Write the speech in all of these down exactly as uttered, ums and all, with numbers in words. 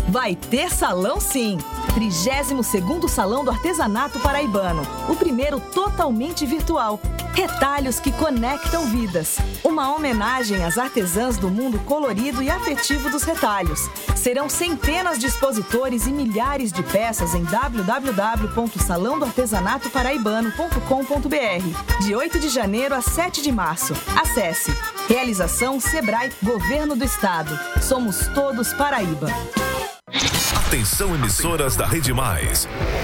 Vai ter salão sim! trigésimo segundo Salão do Artesanato Paraibano. O primeiro totalmente virtual. Retalhos que conectam vidas. Uma homenagem às artesãs do mundo colorido e afetivo dos retalhos. Serão centenas de expositores e milhares de peças em w w w ponto salão do artesanato paraibano ponto com ponto b r. De oito de janeiro a sete de março. Acesse. Realização Sebrae, Governo do Estado. Somos todos Paraíba. Atenção, emissoras da Rede Mais.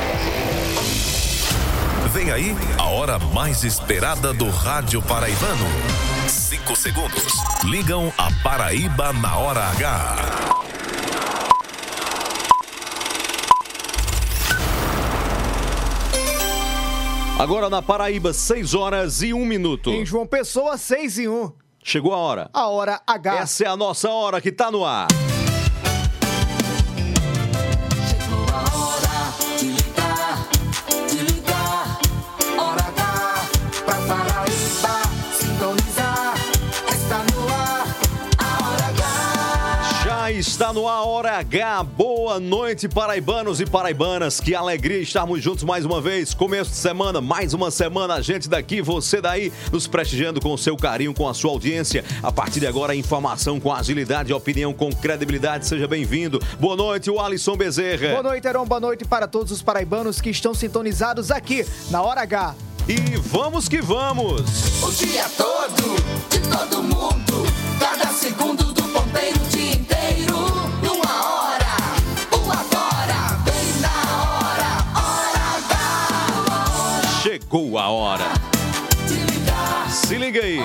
Vem aí a hora mais esperada do rádio paraibano. Cinco segundos. Ligam a Paraíba na hora H. Agora na Paraíba, seis horas e um minuto. Em João Pessoa, seis e um. Chegou a hora. A hora H. Essa é a nossa hora que tá no ar. Está no ar, Hora H. Boa noite, paraibanos e paraibanas. Que alegria estarmos juntos mais uma vez. Começo de semana, mais uma semana. A gente daqui, você daí, nos prestigiando com o seu carinho, com a sua audiência. A partir de agora, informação com agilidade, opinião com credibilidade. Seja bem-vindo. Boa noite, o Alisson Bezerra. Boa noite, Heron. Boa noite para todos os paraibanos que estão sintonizados aqui na Hora H. E vamos que vamos. O dia todo, de todo mundo, cada segundo do ponteiro, o dia inteiro, numa hora, o agora, bem na hora, Hora H. Chegou a hora. Se liga aí.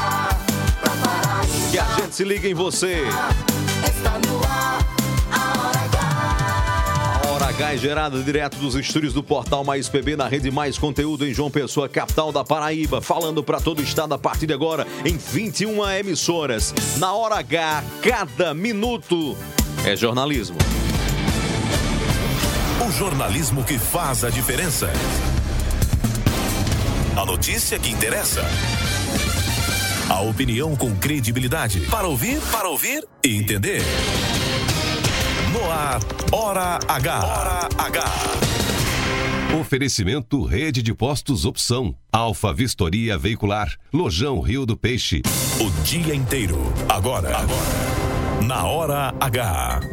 Que a gente se liga em você. Está no ar, a Hora H. A Hora H é gerada direto dos estúdios do Portal Mais P B na Rede Mais Conteúdo em João Pessoa, capital da Paraíba, falando para todo o estado a partir de agora em vinte e uma emissoras. Na Hora H, cada minuto é jornalismo. O jornalismo que faz a diferença. A notícia que interessa. A opinião com credibilidade. Para ouvir, para ouvir e entender. No ar, Hora H. Hora H. Oferecimento Rede de Postos Opção. Alfa Vistoria Veicular. Lojão Rio do Peixe. O dia inteiro. Agora. Agora. Na Hora H.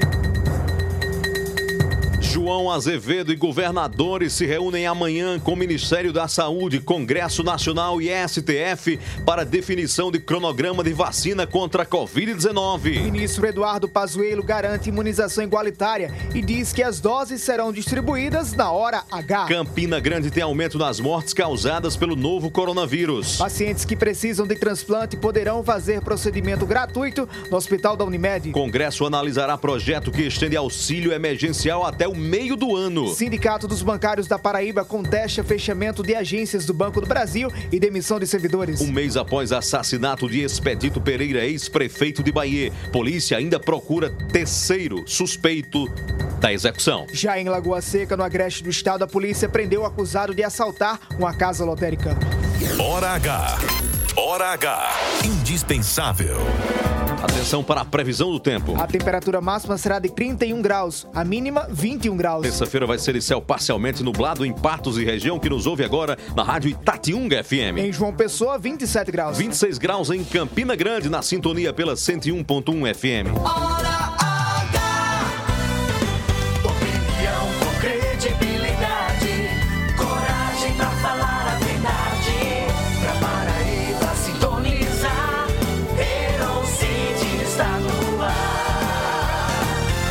João Azevedo e governadores se reúnem amanhã com o Ministério da Saúde, Congresso Nacional e S T F para definição de cronograma de vacina contra a covid dezenove. O ministro Eduardo Pazuello garante imunização igualitária e diz que as doses serão distribuídas na Hora H. Campina Grande tem aumento nas mortes causadas pelo novo coronavírus. Pacientes que precisam de transplante poderão fazer procedimento gratuito no Hospital da Unimed. Congresso analisará projeto que estende auxílio emergencial até o meio do ano. Sindicato dos Bancários da Paraíba contesta fechamento de agências do Banco do Brasil e demissão de servidores. Um mês após assassinato de Expedito Pereira, ex-prefeito de Bahia, polícia ainda procura terceiro suspeito da execução. Já em Lagoa Seca, no agreste do estado, a polícia prendeu o acusado de assaltar uma casa lotérica. Hora H. Hora H. Indispensável. Atenção para a previsão do tempo. A temperatura máxima será de trinta e um graus, a mínima vinte e um graus. Terça-feira vai ser de céu parcialmente nublado em Patos e região, que nos ouve agora na rádio Itatiunga F M. Em João Pessoa, vinte e sete graus. vinte e seis graus em Campina Grande, na sintonia pela cento e um ponto um F M. Hora H. Opinião com credibilidade, coragem pra falar a verdade, pra Paraíba sintonizar. Heron City está no ar.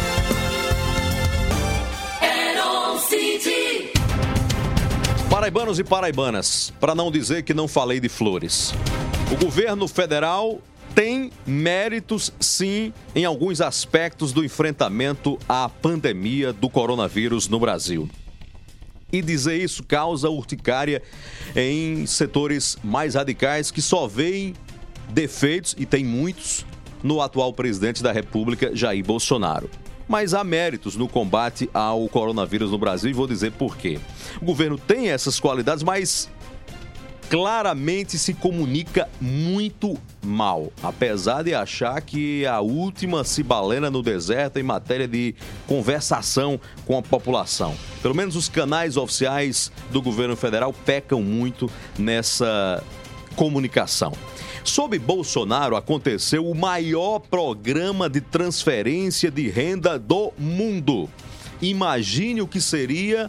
Heron City. Paraibanos e paraibanas, para não dizer que não falei de flores. O governo federal tem méritos, sim, em alguns aspectos do enfrentamento à pandemia do coronavírus no Brasil. E dizer isso causa urticária em setores mais radicais que só veem defeitos, e tem muitos, no atual presidente da República, Jair Bolsonaro. Mas há méritos no combate ao coronavírus no Brasil, e vou dizer por quê. O governo tem essas qualidades, mas claramente se comunica muito mal, apesar de achar que é a última cibalena no deserto em matéria de conversação com a população. Pelo menos os canais oficiais do governo federal pecam muito nessa comunicação. Sob Bolsonaro aconteceu o maior programa de transferência de renda do mundo. Imagine o que seria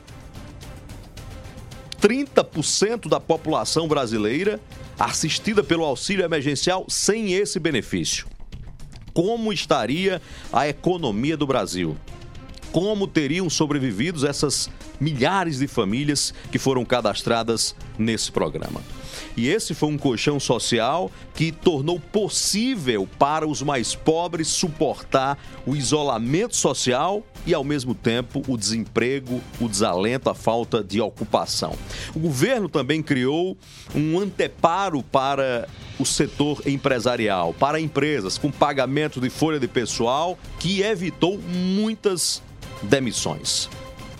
trinta por cento da população brasileira assistida pelo auxílio emergencial sem esse benefício. Como estaria a economia do Brasil? Como teriam sobrevivido essas milhares de famílias que foram cadastradas nesse programa? E esse foi um colchão social que tornou possível para os mais pobres suportar o isolamento social e, ao mesmo tempo, o desemprego, o desalento, a falta de ocupação. O governo também criou um anteparo para o setor empresarial, para empresas com pagamento de folha de pessoal, que evitou muitas demissões.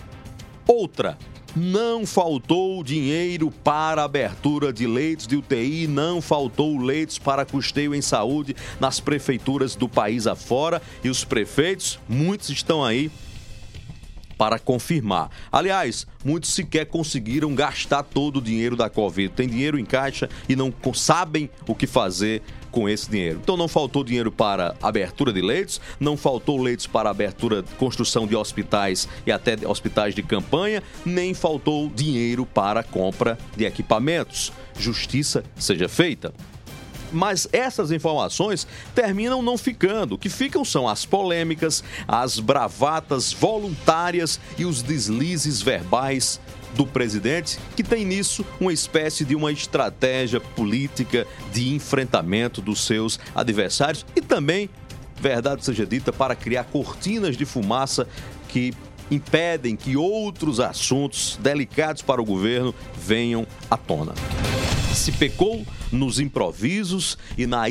Outra, não faltou dinheiro para abertura de leitos de U T I, não faltou leitos para custeio em saúde nas prefeituras do país afora, e os prefeitos, muitos estão aí para confirmar. Aliás, muitos sequer conseguiram gastar todo o dinheiro da Covid. Tem dinheiro em caixa e não sabem o que fazer com esse dinheiro. Então não faltou dinheiro para abertura de leitos, não faltou leitos para abertura, construção de hospitais e até hospitais de campanha, nem faltou dinheiro para compra de equipamentos. Justiça seja feita. Mas essas informações terminam não ficando. O que ficam são as polêmicas, as bravatas voluntárias e os deslizes verbais do presidente, que tem nisso uma espécie de uma estratégia política de enfrentamento dos seus adversários e também, verdade seja dita, para criar cortinas de fumaça que impedem que outros assuntos delicados para o governo venham à tona. Se pecou nos improvisos e na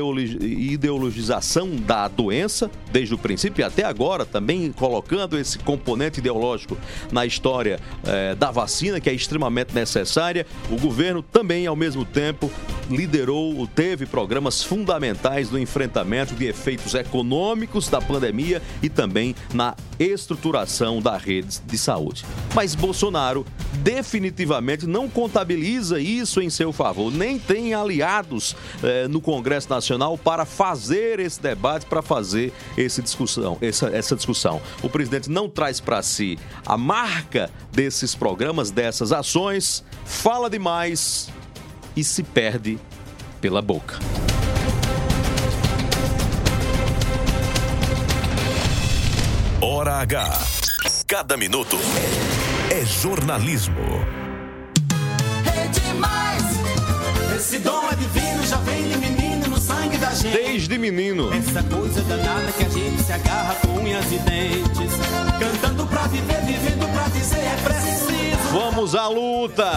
ideologização da doença, desde o princípio e até agora, também colocando esse componente ideológico na história eh, da vacina, que é extremamente necessária. O governo também, ao mesmo tempo, liderou, teve programas fundamentais no enfrentamento de efeitos econômicos da pandemia e também na estruturação da rede de saúde. Mas Bolsonaro definitivamente não contabiliza isso em seu favor, nem tem aliados eh, no Congresso Nacional para fazer esse debate, para fazer esse discussão, essa, essa discussão. O presidente não traz para si a marca desses programas, dessas ações, fala demais e se perde pela boca. Hora H. Cada minuto é jornalismo. É demais. Esse dom é divino, já vem de menino no sangue da gente. Desde menino. Essa coisa danada que a gente se agarra com unhas e dentes. Cantando pra viver, vivendo pra dizer é preciso. Vamos à luta.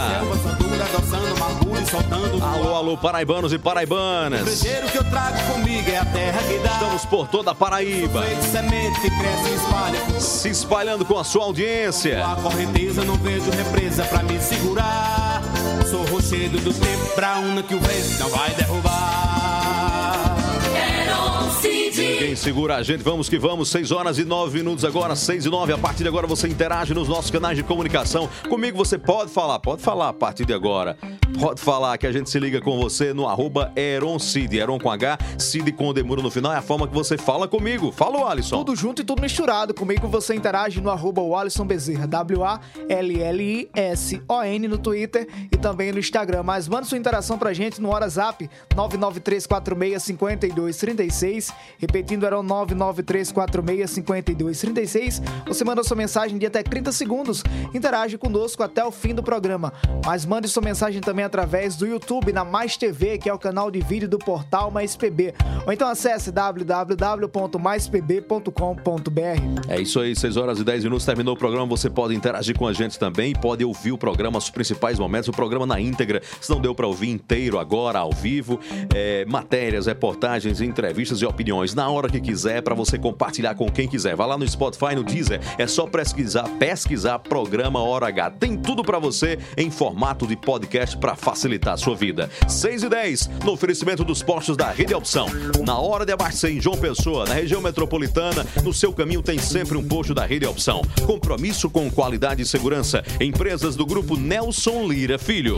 Alô, alô, paraibanos e paraibanas. O brejeiro que eu trago comigo é a terra que dá. Estamos por toda a Paraíba. Semente que cresce e espalha. Se espalhando com a sua audiência. A correnteza não vejo represa pra me segurar. Sou rochedo do tempo pra una que o vento não vai derrubar. Ninguém segura a gente, vamos que vamos. seis horas e nove minutos agora, seis e nove. A partir de agora você interage nos nossos canais de comunicação. Comigo você pode falar, pode falar a partir de agora. Pode falar que a gente se liga com você no arroba Eroncid. Eron com H, Cid com Demuro no final. É a forma que você fala comigo. Fala, Alisson. Tudo junto e tudo misturado. Comigo você interage no arroba Alisson Bezerra, W A L L I S O N no Twitter e também no Instagram. Mas manda sua interação pra gente no WhatsApp nove nove três quatro seis cinco dois três seis. Repetindo, era o nove nove três quatro seis cinco dois três seis. Você manda sua mensagem de até trinta segundos. Interage conosco até o fim do programa. Mas mande sua mensagem também através do YouTube, na Mais T V, que é o canal de vídeo do portal Mais P B. Ou então acesse w w w ponto mais p b ponto com ponto b r. É isso aí, seis horas e dez minutos, terminou o programa. Você pode interagir com a gente também, pode ouvir o programa, os principais momentos, o programa na íntegra. Se não deu para ouvir inteiro agora, ao vivo, é, matérias, reportagens, entrevistas e opiniões na hora hora que quiser, para você compartilhar com quem quiser. Vá lá no Spotify, no Deezer, é só pesquisar, pesquisar Programa Hora H. Tem tudo para você em formato de podcast para facilitar a sua vida. seis e dez, no oferecimento dos postos da Rede Opção. Na hora de abastecer em João Pessoa, na região metropolitana, no seu caminho tem sempre um posto da Rede Opção. Compromisso com qualidade e segurança. Empresas do grupo Nelson Lira Filho.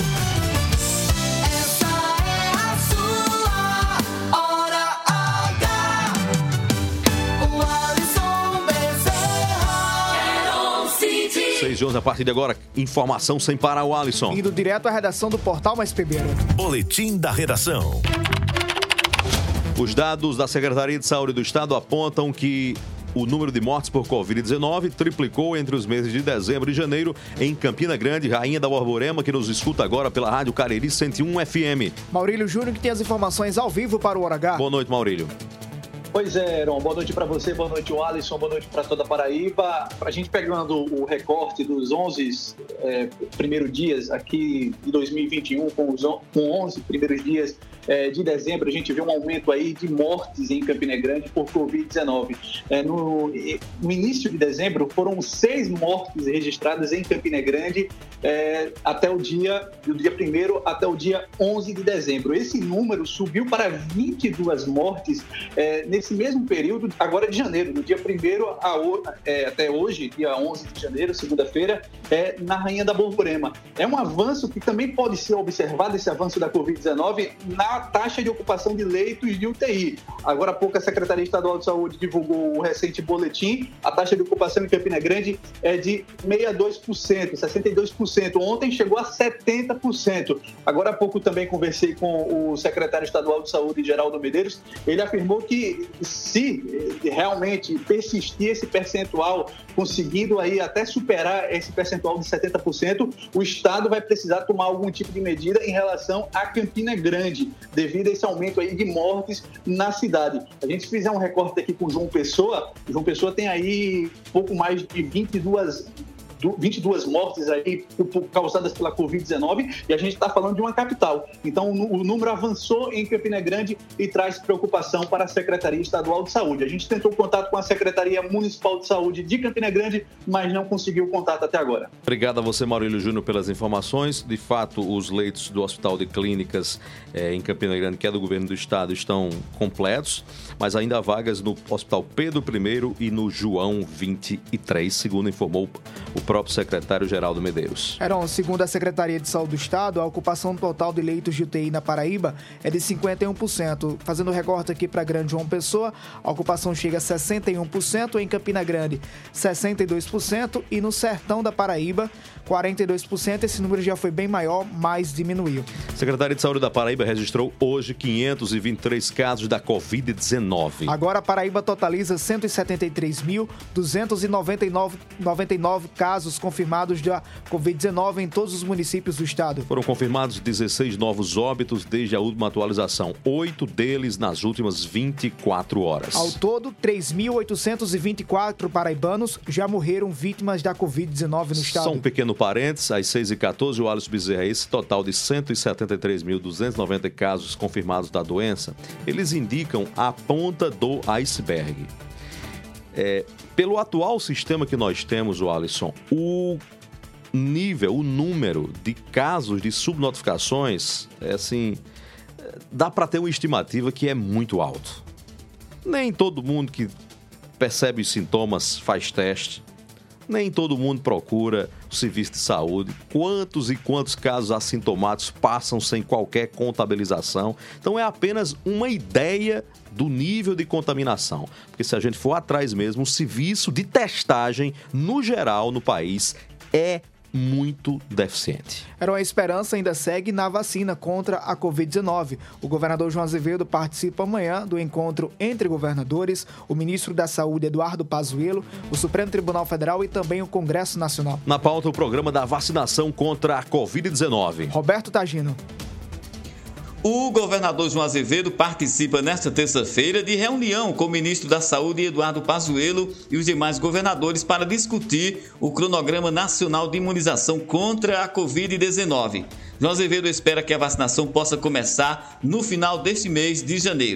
seis e onze, a partir de agora, informação sem parar, o Alisson. Indo direto à redação do Portal Mais P B. Boletim da redação. Os dados da Secretaria de Saúde do Estado apontam que o número de mortes por covid dezenove triplicou entre os meses de dezembro e janeiro em Campina Grande. Rainha da Borborema, que nos escuta agora pela Rádio Cariri cento e um F M. Maurílio Júnior, que tem as informações ao vivo para o Hora H. Boa noite, Maurílio. Pois é, Heron, boa noite para você, boa noite o Alisson, boa noite para toda a Paraíba. A gente pegando o recorte dos onze é, primeiros dias aqui de dois mil e vinte e um, com os com onze primeiros dias é, de dezembro, a gente vê um aumento aí de mortes em Campina Grande por covid dezenove. É, no, no início de dezembro, foram seis mortes registradas em Campina Grande é, até o dia, do dia primeiro até o dia onze de dezembro. Esse número subiu para vinte e duas mortes é, nesse mesmo período, agora de janeiro, do dia primeiro a, é, até hoje, dia onze de janeiro, segunda-feira, é, na Rainha da Borborema. É um avanço que também pode ser observado, esse avanço da covid dezenove, na taxa de ocupação de leitos de U T I. Agora há pouco a Secretaria Estadual de Saúde divulgou o recente boletim, a taxa de ocupação em Campina Grande é de sessenta e dois por cento, sessenta e dois por cento. Ontem chegou a setenta por cento. Agora há pouco também conversei com o secretário estadual de Saúde, Geraldo Medeiros. Ele afirmou que se realmente persistir esse percentual, conseguindo aí até superar esse percentual de setenta por cento, o Estado vai precisar tomar algum tipo de medida em relação a Campina Grande, devido a esse aumento aí de mortes na cidade. A gente fizer um recorte aqui com João Pessoa, João Pessoa tem aí pouco mais de vinte e duas vinte e duas mortes aí causadas pela covid dezenove, e a gente está falando de uma capital. Então, o número avançou em Campina Grande e traz preocupação para a Secretaria Estadual de Saúde. A gente tentou contato com a Secretaria Municipal de Saúde de Campina Grande, mas não conseguiu contato até agora. Obrigado a você, Maurílio Júnior, pelas informações. De fato, os leitos do Hospital de Clínicas eh, em Campina Grande, que é do governo do estado, estão completos, mas ainda há vagas no Hospital Pedro I e no João vinte e três, segundo informou o próprio secretário Geraldo Medeiros. Heron, segundo a Secretaria de Saúde do Estado, a ocupação total de leitos de U T I na Paraíba é de cinquenta e um por cento. Fazendo recorte aqui para Grande João Pessoa, a ocupação chega a sessenta e um por cento, em Campina Grande sessenta e dois por cento e no Sertão da Paraíba quarenta e dois por cento. Esse número já foi bem maior, mas diminuiu. A Secretaria de Saúde da Paraíba registrou hoje quinhentos e vinte e três casos da covid dezenove. Agora a Paraíba totaliza cento e setenta e três mil duzentos e noventa e nove casos confirmados da covid dezenove em todos os municípios do estado. Foram confirmados dezesseis novos óbitos desde a última atualização, oito deles nas últimas vinte e quatro horas. Ao todo, três mil oitocentos e vinte e quatro paraibanos já morreram vítimas da covid dezenove no estado. Só um pequeno parênteses, às seis e quatorze, o Alisson Bezerra, esse total de cento e setenta e três mil duzentos e noventa casos confirmados da doença, eles indicam a ponta do iceberg. É, pelo atual sistema que nós temos, o Alisson, o nível, o número de casos de subnotificações, é assim, dá para ter uma estimativa que é muito alto. Nem todo mundo que percebe os sintomas faz teste, nem todo mundo procura o serviço de saúde. Quantos e quantos casos assintomáticos passam sem qualquer contabilização? Então é apenas uma ideia do nível de contaminação. Porque se a gente for atrás mesmo, o serviço de testagem, no geral, no país, é muito deficiente. Era uma esperança ainda segue na vacina contra a covid dezenove. O governador João Azevedo participa amanhã do encontro entre governadores, o ministro da Saúde, Eduardo Pazuello, o Supremo Tribunal Federal e também o Congresso Nacional. Na pauta, o programa da vacinação contra a covid dezenove. Roberto Tagino. O governador João Azevedo participa nesta terça-feira de reunião com o ministro da Saúde, Eduardo Pazuello, e os demais governadores para discutir o cronograma nacional de imunização contra a covid dezenove. João Azevedo espera que a vacinação possa começar no final deste mês de janeiro.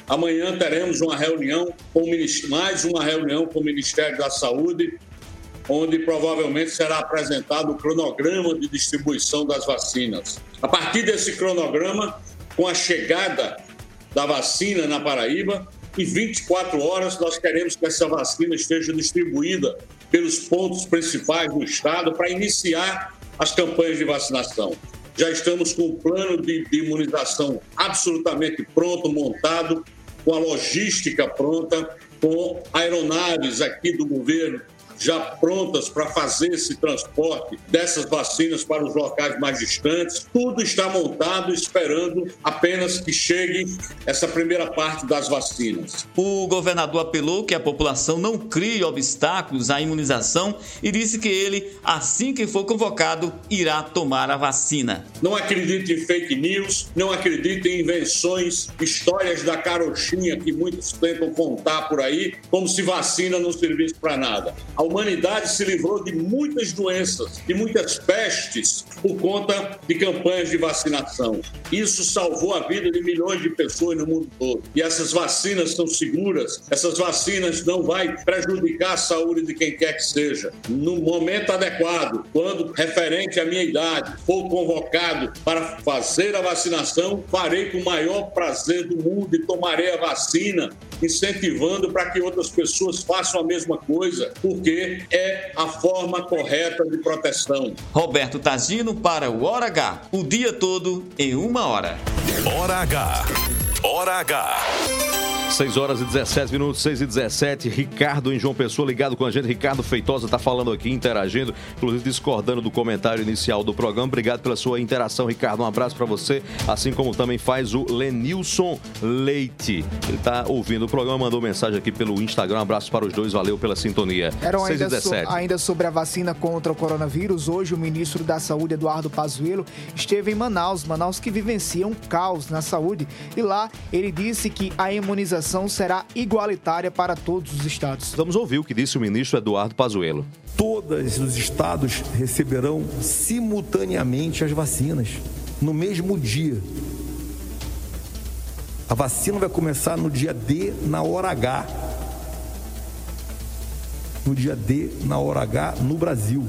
Amanhã teremos uma reunião, com o Ministério, mais uma reunião com o Ministério da Saúde, onde provavelmente será apresentado o cronograma de distribuição das vacinas. A partir desse cronograma, com a chegada da vacina na Paraíba, em vinte e quatro horas nós queremos que essa vacina esteja distribuída pelos pontos principais do estado para iniciar as campanhas de vacinação. Já estamos com o plano de, de imunização absolutamente pronto, montado, com a logística pronta, com aeronaves aqui do governo já prontas para fazer esse transporte dessas vacinas para os locais mais distantes. Tudo está montado, esperando apenas que chegue essa primeira parte das vacinas. O governador apelou que a população não crie obstáculos à imunização e disse que ele, assim que for convocado, irá tomar a vacina. Não acredite em fake news, não acredite em invenções, histórias da carochinha que muitos tentam contar por aí, como se vacina não servisse para nada. A humanidade se livrou de muitas doenças, de muitas pestes, por conta de campanhas de vacinação. Isso salvou a vida de milhões de pessoas no mundo todo. E essas vacinas são seguras, essas vacinas não vão prejudicar a saúde de quem quer que seja. No momento adequado, quando referente à minha idade for convocado para fazer a vacinação, farei com o maior prazer do mundo e tomarei a vacina, incentivando para que outras pessoas façam a mesma coisa, porque é a forma correta de proteção. Roberto Tagino para o Hora H, o dia todo em uma hora. Hora H. Hora H. seis horas e dezessete minutos, seis e dezessete. Ricardo em João Pessoa ligado com a gente. Ricardo Feitosa está falando aqui, interagindo, inclusive discordando do comentário inicial do programa. Obrigado pela sua interação, Ricardo. Um abraço para você, assim como também faz o Lenilson Leite. Ele está ouvindo o programa, mandou mensagem aqui pelo Instagram. Um abraço para os dois, valeu pela sintonia. Eram ainda, so, ainda sobre a vacina contra o coronavírus, hoje o ministro da Saúde, Eduardo Pazuello, esteve em Manaus, Manaus que vivencia um caos na saúde, e lá ele disse que a imunização será igualitária para todos os estados. Vamos ouvir o que disse o ministro Eduardo Pazuello. Todos os estados receberão simultaneamente as vacinas, no mesmo dia. A vacina vai começar no dia D, na hora H. No dia D, na hora H, no Brasil.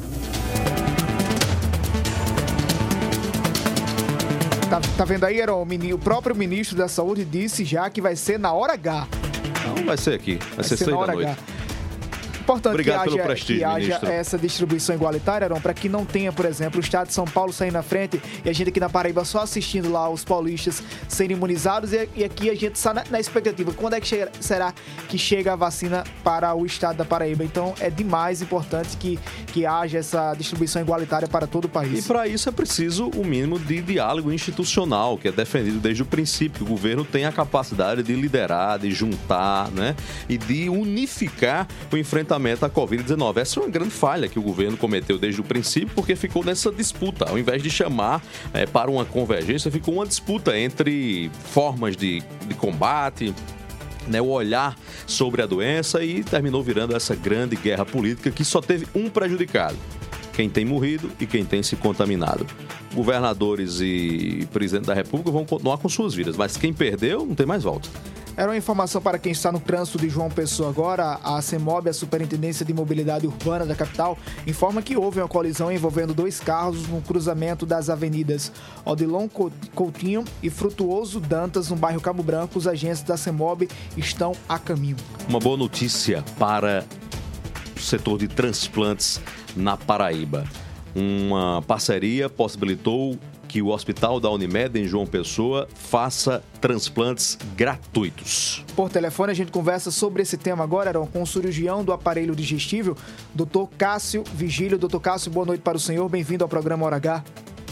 Tá, tá vendo aí, Heron? O próprio ministro da Saúde disse já que vai ser na hora H. Não, vai ser aqui. Vai, vai ser, ser seis da noite. H. Importante Obrigado que pelo haja, prestígio, que haja ministro. essa distribuição igualitária, Heron, para que não tenha, por exemplo, o estado de São Paulo sair na frente e a gente aqui na Paraíba só assistindo lá os paulistas serem imunizados e, e aqui a gente está na, na expectativa. Quando é que chega, será que chega a vacina para o estado da Paraíba? Então é demais importante que, que haja essa distribuição igualitária para todo o país. E para isso é preciso o mínimo de diálogo institucional, que é defendido desde o princípio. O governo tem a capacidade de liderar, de juntar, né, e de unificar o enfrentamento à covid dezenove. Essa é uma grande falha que o governo cometeu desde o princípio, porque ficou nessa disputa. Ao invés de chamar é, para uma convergência, ficou uma disputa entre formas de, de combate, né, o olhar sobre a doença, e terminou virando essa grande guerra política que só teve um prejudicado: quem tem morrido e quem tem se contaminado. Governadores e presidente da República vão continuar com suas vidas, mas quem perdeu não tem mais volta. Era uma informação para quem está no trânsito de João Pessoa agora. A CEMOB, a Superintendência de Mobilidade Urbana da capital, informa que houve uma colisão envolvendo dois carros no cruzamento das avenidas Odilon Coutinho e Frutuoso Dantas, no bairro Cabo Branco. Os agentes da CEMOB estão a caminho. Uma boa notícia para o setor de transplantes na Paraíba. Uma parceria possibilitou que o Hospital da Unimed, em João Pessoa, faça transplantes gratuitos. Por telefone, a gente conversa sobre esse tema agora, Heron, com o cirurgião do aparelho digestível, doutor Cássio Vigílio. doutor Cássio, boa noite para o senhor. Bem-vindo ao programa Hora H.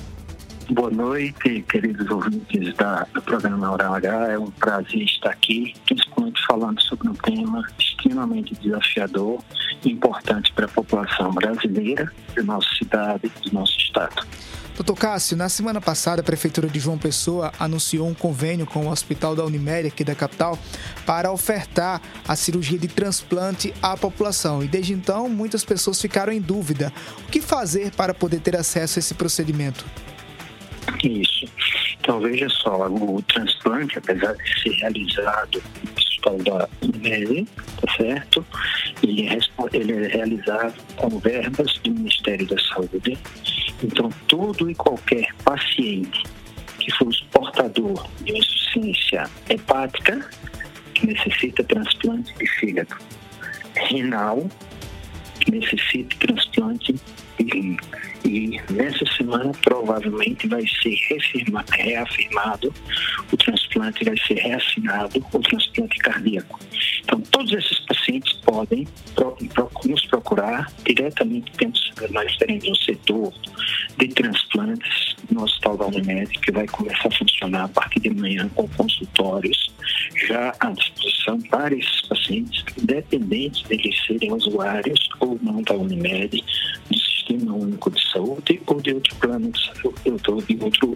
Boa noite, queridos ouvintes da, do programa Hora H. É um prazer estar aqui, principalmente falando sobre um tema extremamente desafiador e importante para a população brasileira, da nossa cidade e do nosso estado. doutor Cássio, na semana passada a Prefeitura de João Pessoa anunciou um convênio com o Hospital da Unimed aqui da capital para ofertar a cirurgia de transplante à população. E desde então muitas pessoas ficaram em dúvida. O que fazer para poder ter acesso a esse procedimento? Isso. Então, veja só, o transplante, apesar de ser realizado no Hospital da Unimed, tá certo? Ele é, ele é realizado com verbas do Ministério da Saúde. Então, todo e qualquer paciente que for portador de insuficiência hepática, que necessita transplante de fígado, renal, que necessita transplante de rim. E nessa semana provavelmente vai ser reafirma, reafirmado, o transplante vai ser reassinado, o transplante cardíaco. Então todos esses pacientes podem pro, pro, nos procurar diretamente, temos, nós teremos um setor de transplantes no Hospital da Unimed, que vai começar a funcionar a partir de manhã com consultórios já à disposição para esses pacientes, independente de eles serem usuários ou não da Unimed, do Sistema Único de Saúde ou de outro plano de saúde, ou de outro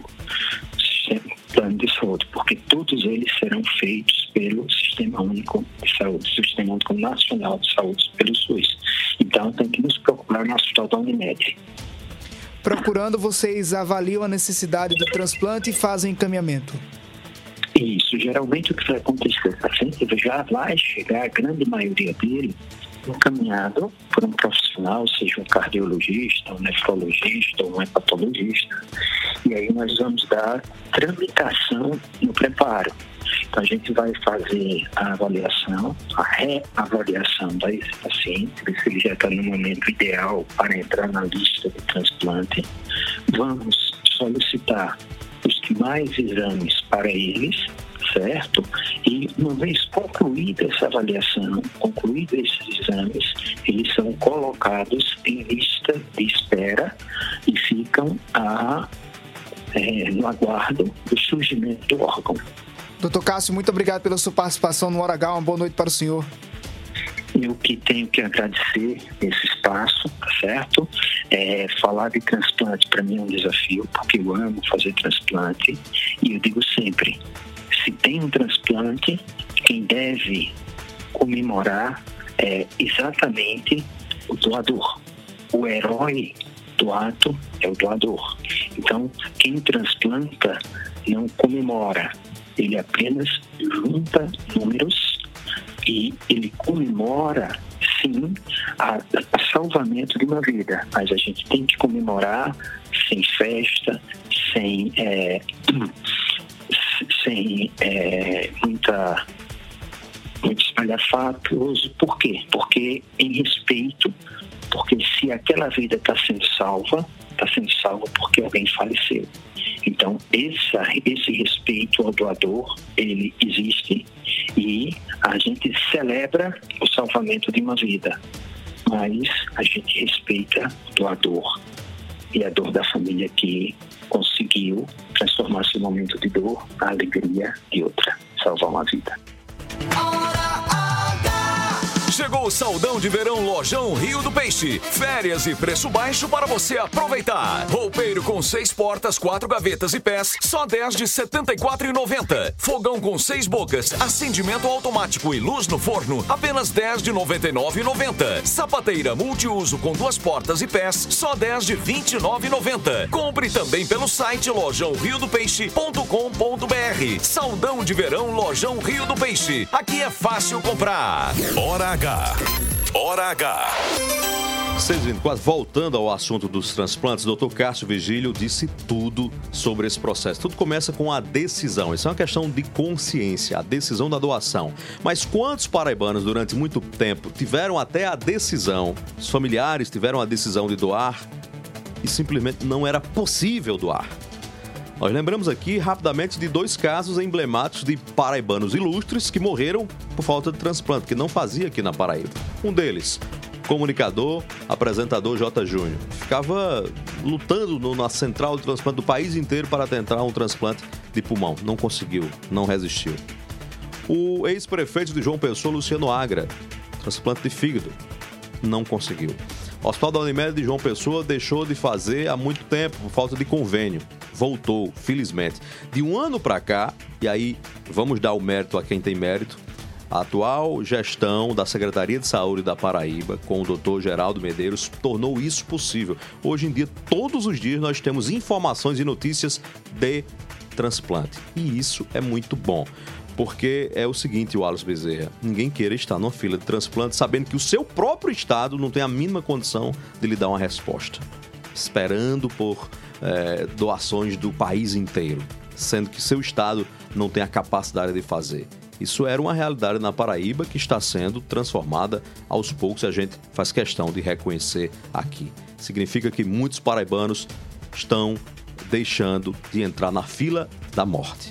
plano de saúde, porque todos eles serão feitos pelo Sistema Único de Saúde, Sistema Único Nacional de Saúde, pelo SUS. Então tem que nos procurar no Hospital da Unimed. Procurando, vocês avaliam a necessidade do transplante e fazem encaminhamento? Isso, geralmente o que vai acontecer, o paciente já vai chegar, a grande maioria dele, encaminhado por um profissional, seja um cardiologista, um nefrologista ou um hepatologista, e aí nós vamos dar tramitação no preparo. Então a gente vai fazer a avaliação, a reavaliação desse paciente, ver se ele já está no momento ideal para entrar na lista de transplante. Vamos solicitar os demais exames para eles, certo? E uma vez concluída essa avaliação, concluídos esses exames, eles são colocados em lista de espera e ficam a, é, no aguardo do surgimento do órgão. doutor Cássio, muito obrigado pela sua participação no Hora H. Uma boa noite para o senhor. Eu que tenho que agradecer esse espaço, tá certo? É, falar de transplante para mim é um desafio, porque eu amo fazer transplante. E eu digo sempre, se tem um transplante, quem deve comemorar é exatamente o doador. O herói do ato é o doador. Então, quem transplanta não comemora, ele apenas junta números e ele comemora, sim, o salvamento de uma vida. Mas a gente tem que comemorar sem festa, sem, é, sem é, muita, muito espalhafatoso. Por quê? Porque em respeito, porque se aquela vida está sendo salva, está sendo salva porque alguém faleceu. Então, essa, esse respeito ao doador, ele existe e a gente celebra o salvamento de uma vida, mas a gente respeita o doador e a dor da família que conseguiu transformar seu momento de dor na alegria de outra, salvar uma vida. Chegou o Saldão de Verão Lojão Rio do Peixe. Férias e preço baixo para você aproveitar. Roupeiro com seis portas, quatro gavetas e pés, só dez de setenta e quatro reais e noventa centavos. Fogão com seis bocas, acendimento automático e luz no forno, apenas dez de noventa e nove reais e noventa centavos. Sapateira multiuso com duas portas e pés, só dez de vinte e nove reais e noventa centavos. Compre também pelo site lojão rio do peixe ponto com ponto br. Saldão de Verão Lojão Rio do Peixe. Aqui é fácil comprar. Hora H. Hora H. seis e vinte e quatro, voltando ao assunto dos transplantes, o doutor Cássio Vigílio disse tudo sobre esse processo. Tudo começa com a decisão. Isso é uma questão de consciência, a decisão da doação. Mas quantos paraibanos durante muito tempo tiveram até a decisão, os familiares tiveram a decisão de doar e simplesmente não era possível doar? Nós lembramos aqui rapidamente de dois casos emblemáticos de paraibanos ilustres que morreram por falta de transplante, que não fazia aqui na Paraíba. Um deles, comunicador, apresentador J. Júnior, ficava lutando no, na central de transplante do país inteiro para tentar um transplante de pulmão. Não conseguiu, não resistiu. O ex-prefeito de João Pessoa, Luciano Agra, transplante de fígado, não conseguiu. O Hospital da Unimed de João Pessoa deixou de fazer há muito tempo, por falta de convênio. Voltou, felizmente. De um ano para cá, e aí vamos dar o mérito a quem tem mérito, a atual gestão da Secretaria de Saúde da Paraíba, com o doutor Geraldo Medeiros, tornou isso possível. Hoje em dia, todos os dias, nós temos informações e notícias de transplante. E isso é muito bom. Porque é o seguinte, Wallace Bezerra, ninguém queira estar numa fila de transplante sabendo que o seu próprio estado não tem a mínima condição de lhe dar uma resposta. Esperando por é, doações do país inteiro, sendo que seu estado não tem a capacidade de fazer. Isso era uma realidade na Paraíba que está sendo transformada aos poucos e a gente faz questão de reconhecer aqui. Significa que muitos paraibanos estão deixando de entrar na fila da morte.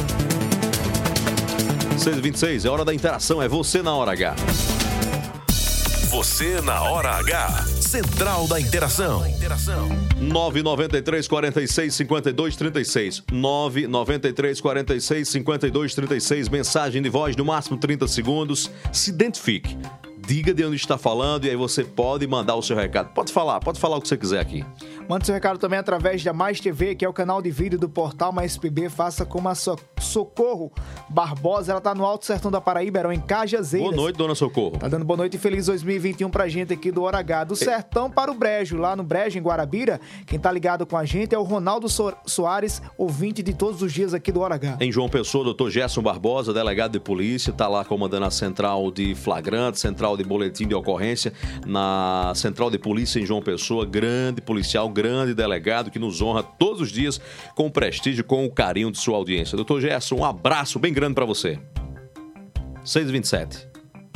seis e vinte e seis, é hora da interação, é você na hora H. Você na hora H. Central da Interação. nove nove três, quatro seis, cinco dois três seis. nove nove três, quatro seis, cinco dois três seis. Mensagem de voz, no máximo trinta segundos. Se identifique. Diga de onde está falando e aí você pode mandar o seu recado. Pode falar, pode falar o que você quiser aqui. Manda seu recado também através da Mais T V, que é o canal de vídeo do portal Mais P B. Faça como a Socorro Barbosa. Ela tá no Alto Sertão da Paraíba, era em Cajazeiras. Boa noite, dona Socorro. Tá dando boa noite e feliz dois mil e vinte e um pra gente aqui do Hora H. Do Sertão para o Brejo, lá no Brejo, em Guarabira. Quem tá ligado com a gente é o Ronaldo Soares, ouvinte de todos os dias aqui do Hora H. Em João Pessoa, doutor Gerson Barbosa, delegado de polícia, tá lá comandando a central de flagrante, central de boletim de ocorrência, na central de polícia em João Pessoa. Grande policial, grande delegado que nos honra todos os dias com o prestígio, com o carinho de sua audiência. doutor Gerson, um abraço bem grande para você. seis e vinte e sete.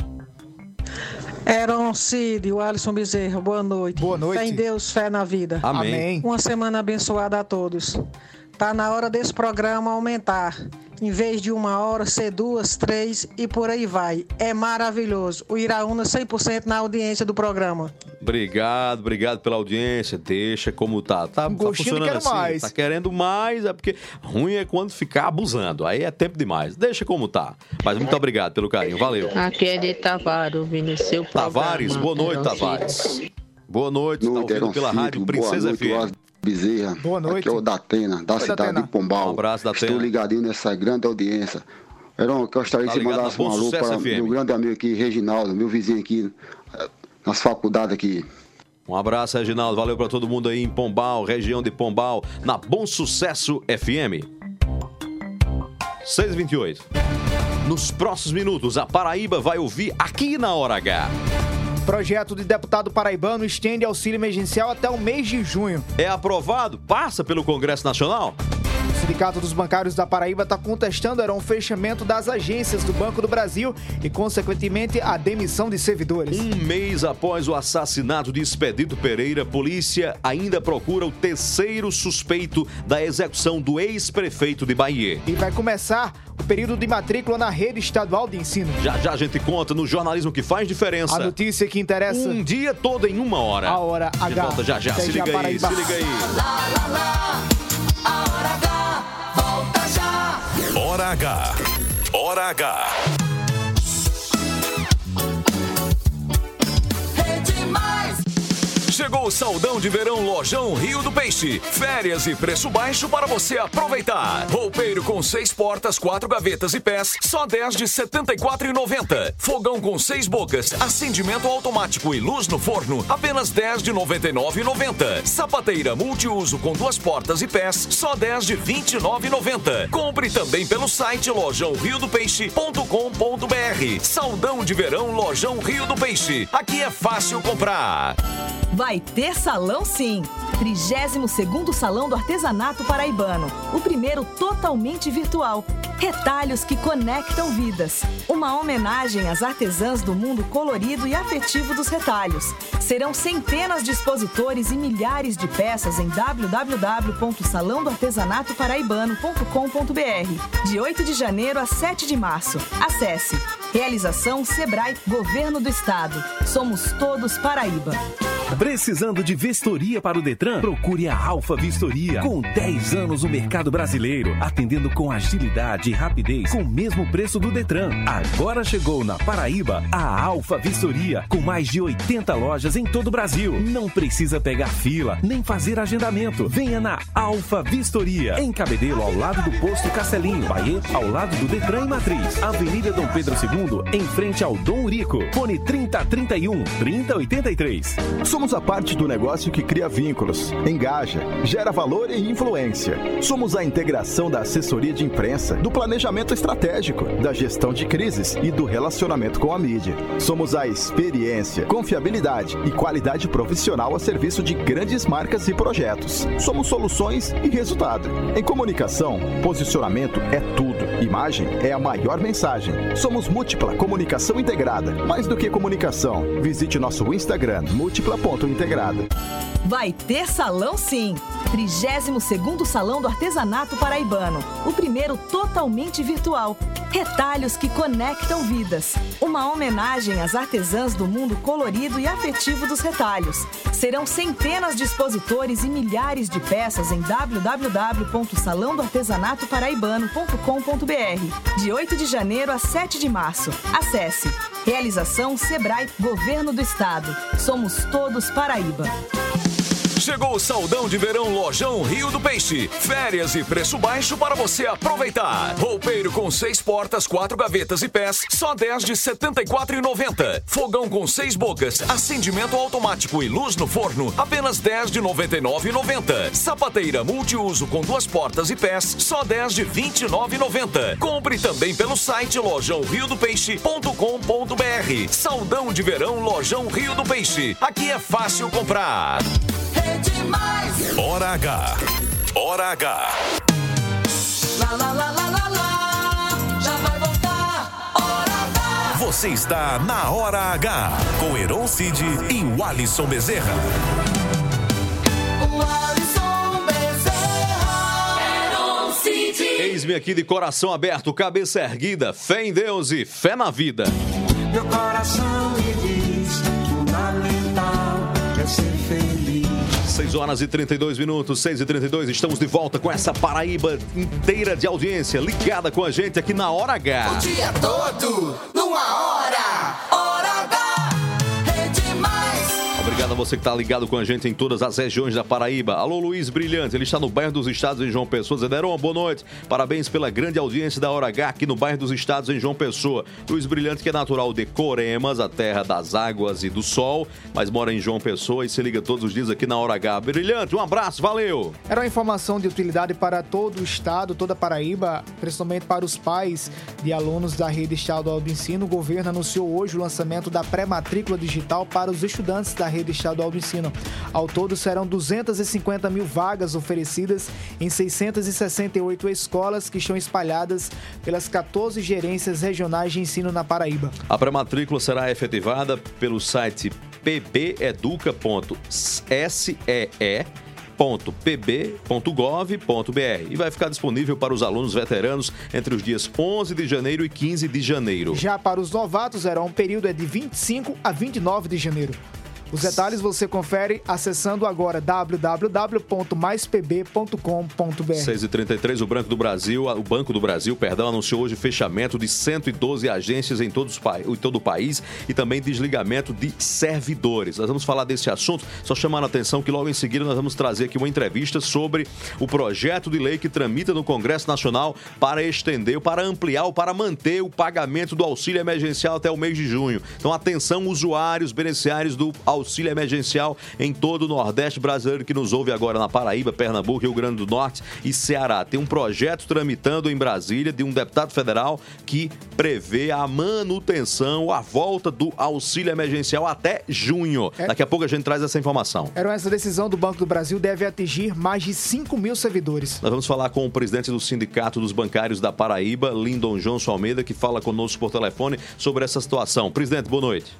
Heron Cid, o Alisson Bezerra, boa noite. Boa noite. Fé em Deus, fé na vida. Amém. Amém. Uma semana abençoada a todos. Tá na hora desse programa aumentar. Em vez de uma hora, ser duas, três e por aí vai. É maravilhoso. O Iraúna cem por cento na audiência do programa. Obrigado, obrigado pela audiência. Deixa como tá. Tá, Um tá gostinho de funcionando quero assim. mais. Tá querendo mais, é porque ruim é quando ficar abusando. Aí é tempo demais. Deixa como tá. Mas muito obrigado pelo carinho. Valeu. Aqui é de Tavares, ouvindo seu programa. Tavares, boa noite, Tavares. Boa noite, tá ouvindo pela rádio Princesa F M. Bezerra, boa noite. Aqui é o Datena, da Oi, cidade Datena. de Pombal. Um abraço, Datena. Estou ligadinho nessa grande audiência. Heron, eu gostaria Tá de ligado mandar na um Bom alô Sucesso para F M. meu grande amigo aqui, Reginaldo, meu vizinho aqui, nas faculdades aqui. Um abraço, Reginaldo. Valeu pra todo mundo aí em Pombal, região de Pombal, na Bom Sucesso F M. seis e vinte e oito. Nos próximos minutos, a Paraíba vai ouvir aqui na Hora H. Projeto de deputado paraibano estende auxílio emergencial até o mês de junho. É aprovado? Passa pelo Congresso Nacional? O Sindicato dos Bancários da Paraíba está contestando era um fechamento das agências do Banco do Brasil e, consequentemente, a demissão de servidores. Um mês após o assassinato de Expedito Pereira, polícia ainda procura o terceiro suspeito da execução do ex-prefeito de Bahia. E vai começar o período de matrícula na rede estadual de ensino. Já já a gente conta no jornalismo que faz diferença. A notícia que interessa. Um dia todo em uma hora. A Hora A gente H. volta já já. Até Se já, liga aí, Paraíba. se liga aí. Lá, lá, lá, a hora H, volta já. Hora H. Hora H. Rede Mais. Chegou o Saldão de Verão Lojão Rio do Peixe. Férias e preço baixo para você aproveitar. Roupeiro com seis portas, quatro gavetas e pés, só dez de setenta e quatro reais e noventa centavos. Fogão com seis bocas, acendimento automático e luz no forno, apenas dez de noventa e nove reais e noventa centavos. Sapateira multiuso com duas portas e pés, só dez de vinte e nove reais e noventa centavos. Compre também pelo site lojão rio do peixe ponto com ponto br. Saldão de Verão Lojão Rio do Peixe. Aqui é fácil comprar. Vai ter salão sim! trigésimo segundo Salão do Artesanato Paraibano. O primeiro totalmente virtual. Retalhos que conectam vidas. Uma homenagem às artesãs do mundo colorido e afetivo dos retalhos. Serão centenas de expositores e milhares de peças em w w w ponto salão do artesanato paraibano ponto com ponto br. De oito de janeiro a sete de março. Acesse. Realização Sebrae, Governo do Estado. Somos todos Paraíba. Precisando de vistoria para o Detran? Procure a Alfa Vistoria. Com dez anos no mercado brasileiro, atendendo com agilidade e rapidez, com o mesmo preço do Detran. Agora chegou na Paraíba a Alfa Vistoria, com mais de oitenta lojas em todo o Brasil. Não precisa pegar fila, nem fazer agendamento. Venha na Alfa Vistoria, em Cabedelo, ao lado do Posto Castelinho. Bahia, ao lado do Detran e Matriz. Avenida Dom Pedro segundo, em frente ao Dom Urico. Fone trinta, trinta e um, trinta, oitenta e três. Somos a parte do negócio que cria vínculos, engaja, gera valor e influência. Somos a integração da assessoria de imprensa, do planejamento estratégico, da gestão de crises e do relacionamento com a mídia. Somos a experiência, confiabilidade e qualidade profissional a serviço de grandes marcas e projetos. Somos soluções e resultado. Em comunicação, posicionamento é tudo. Imagem é a maior mensagem. Somos Múltipla Comunicação Integrada. Mais do que comunicação, visite nosso Instagram, múltipla ponto integrada. Vai ter salão sim! trigésimo segundo Salão do Artesanato Paraibano. O primeiro totalmente virtual. Retalhos que conectam vidas. Uma homenagem às artesãs do mundo colorido e afetivo dos retalhos. Serão centenas de expositores e milhares de peças em w w w ponto salão do artesanato paraibano ponto com ponto b r. De oito de janeiro a sete de março. Acesse. Realização Sebrae, Governo do Estado. Somos todos Paraíba. Chegou o saldão de verão Lojão Rio do Peixe. Férias e preço baixo para você aproveitar. Roupeiro com seis portas, quatro gavetas e pés, só dez de setenta e quatro reais e noventa centavos. Fogão com seis bocas, acendimento automático e luz no forno, apenas dez de noventa e nove reais e noventa centavos. Sapateira multiuso com duas portas e pés, só dez de vinte e nove reais e noventa centavos. Compre também pelo site lojão rio do peixe ponto com ponto b r. Saldão de verão Lojão Rio do Peixe. Aqui é fácil comprar. Hora H. Hora H. Lá, lá, lá, lá, lá, lá. Já vai voltar. Hora H. Você está na Hora H com Heron Cid e o Alisson Bezerra. O Alisson Bezerra. Heron Cid. Eis-me aqui de coração aberto, cabeça erguida, fé em Deus e fé na vida. Meu coração me diz, fundamental é ser feliz. seis horas e trinta e dois minutos, seis e trinta e dois, estamos de volta com essa Paraíba inteira de audiência ligada com a gente aqui na Hora H. O dia todo, numa hora, Hora H, Rede Mais. Obrigado a você que está ligado com a gente em todas as regiões da Paraíba. Alô, Luiz Brilhante, ele está no bairro dos Estados, em João Pessoa. Zederon, boa noite. Parabéns pela grande audiência da Hora H aqui no bairro dos Estados, em João Pessoa. Luiz Brilhante, que é natural de Coremas, a terra das águas e do sol, mas mora em João Pessoa e se liga todos os dias aqui na Hora H. Brilhante, um abraço, valeu. Era uma informação de utilidade para todo o estado, toda a Paraíba, principalmente para os pais de alunos da rede estadual de ensino. O governo anunciou hoje o lançamento da pré-matrícula digital para os estudantes da rede estadual de ensino. Ao todo, serão duzentas e cinquenta mil vagas oferecidas em seiscentas e sessenta e oito escolas que estão espalhadas pelas quatorze gerências regionais de ensino na Paraíba. A pré-matrícula será efetivada pelo site p b educa ponto s e e ponto p b ponto gov ponto b r e vai ficar disponível para os alunos veteranos entre os dias onze de janeiro e quinze de janeiro. Já para os novatos, será um período é de vinte e cinco a vinte e nove de janeiro. Os detalhes você confere acessando agora w w w ponto mais p b ponto com ponto b r. seis e trinta e três, o Banco do Brasil, o Banco do Brasil, perdão, anunciou hoje fechamento de cento e doze agências em, todos, em todo o país e também desligamento de servidores. Nós vamos falar desse assunto, só chamando a atenção que logo em seguida nós vamos trazer aqui uma entrevista sobre o projeto de lei que tramita no Congresso Nacional para estender, para ampliar, para manter o pagamento do auxílio emergencial até o mês de junho. Então, atenção, usuários, beneficiários do auxílio auxílio emergencial em todo o Nordeste brasileiro que nos ouve agora na Paraíba, Pernambuco, Rio Grande do Norte e Ceará. Tem um projeto tramitando em Brasília de um deputado federal que prevê a manutenção, a volta do auxílio emergencial até junho. É. Daqui a pouco a gente traz essa informação. Era essa decisão do Banco do Brasil deve atingir mais de cinco mil servidores. Nós vamos falar com o presidente do Sindicato dos Bancários da Paraíba, Lindon Johnson Almeida, que fala conosco por telefone sobre essa situação. Presidente, boa noite.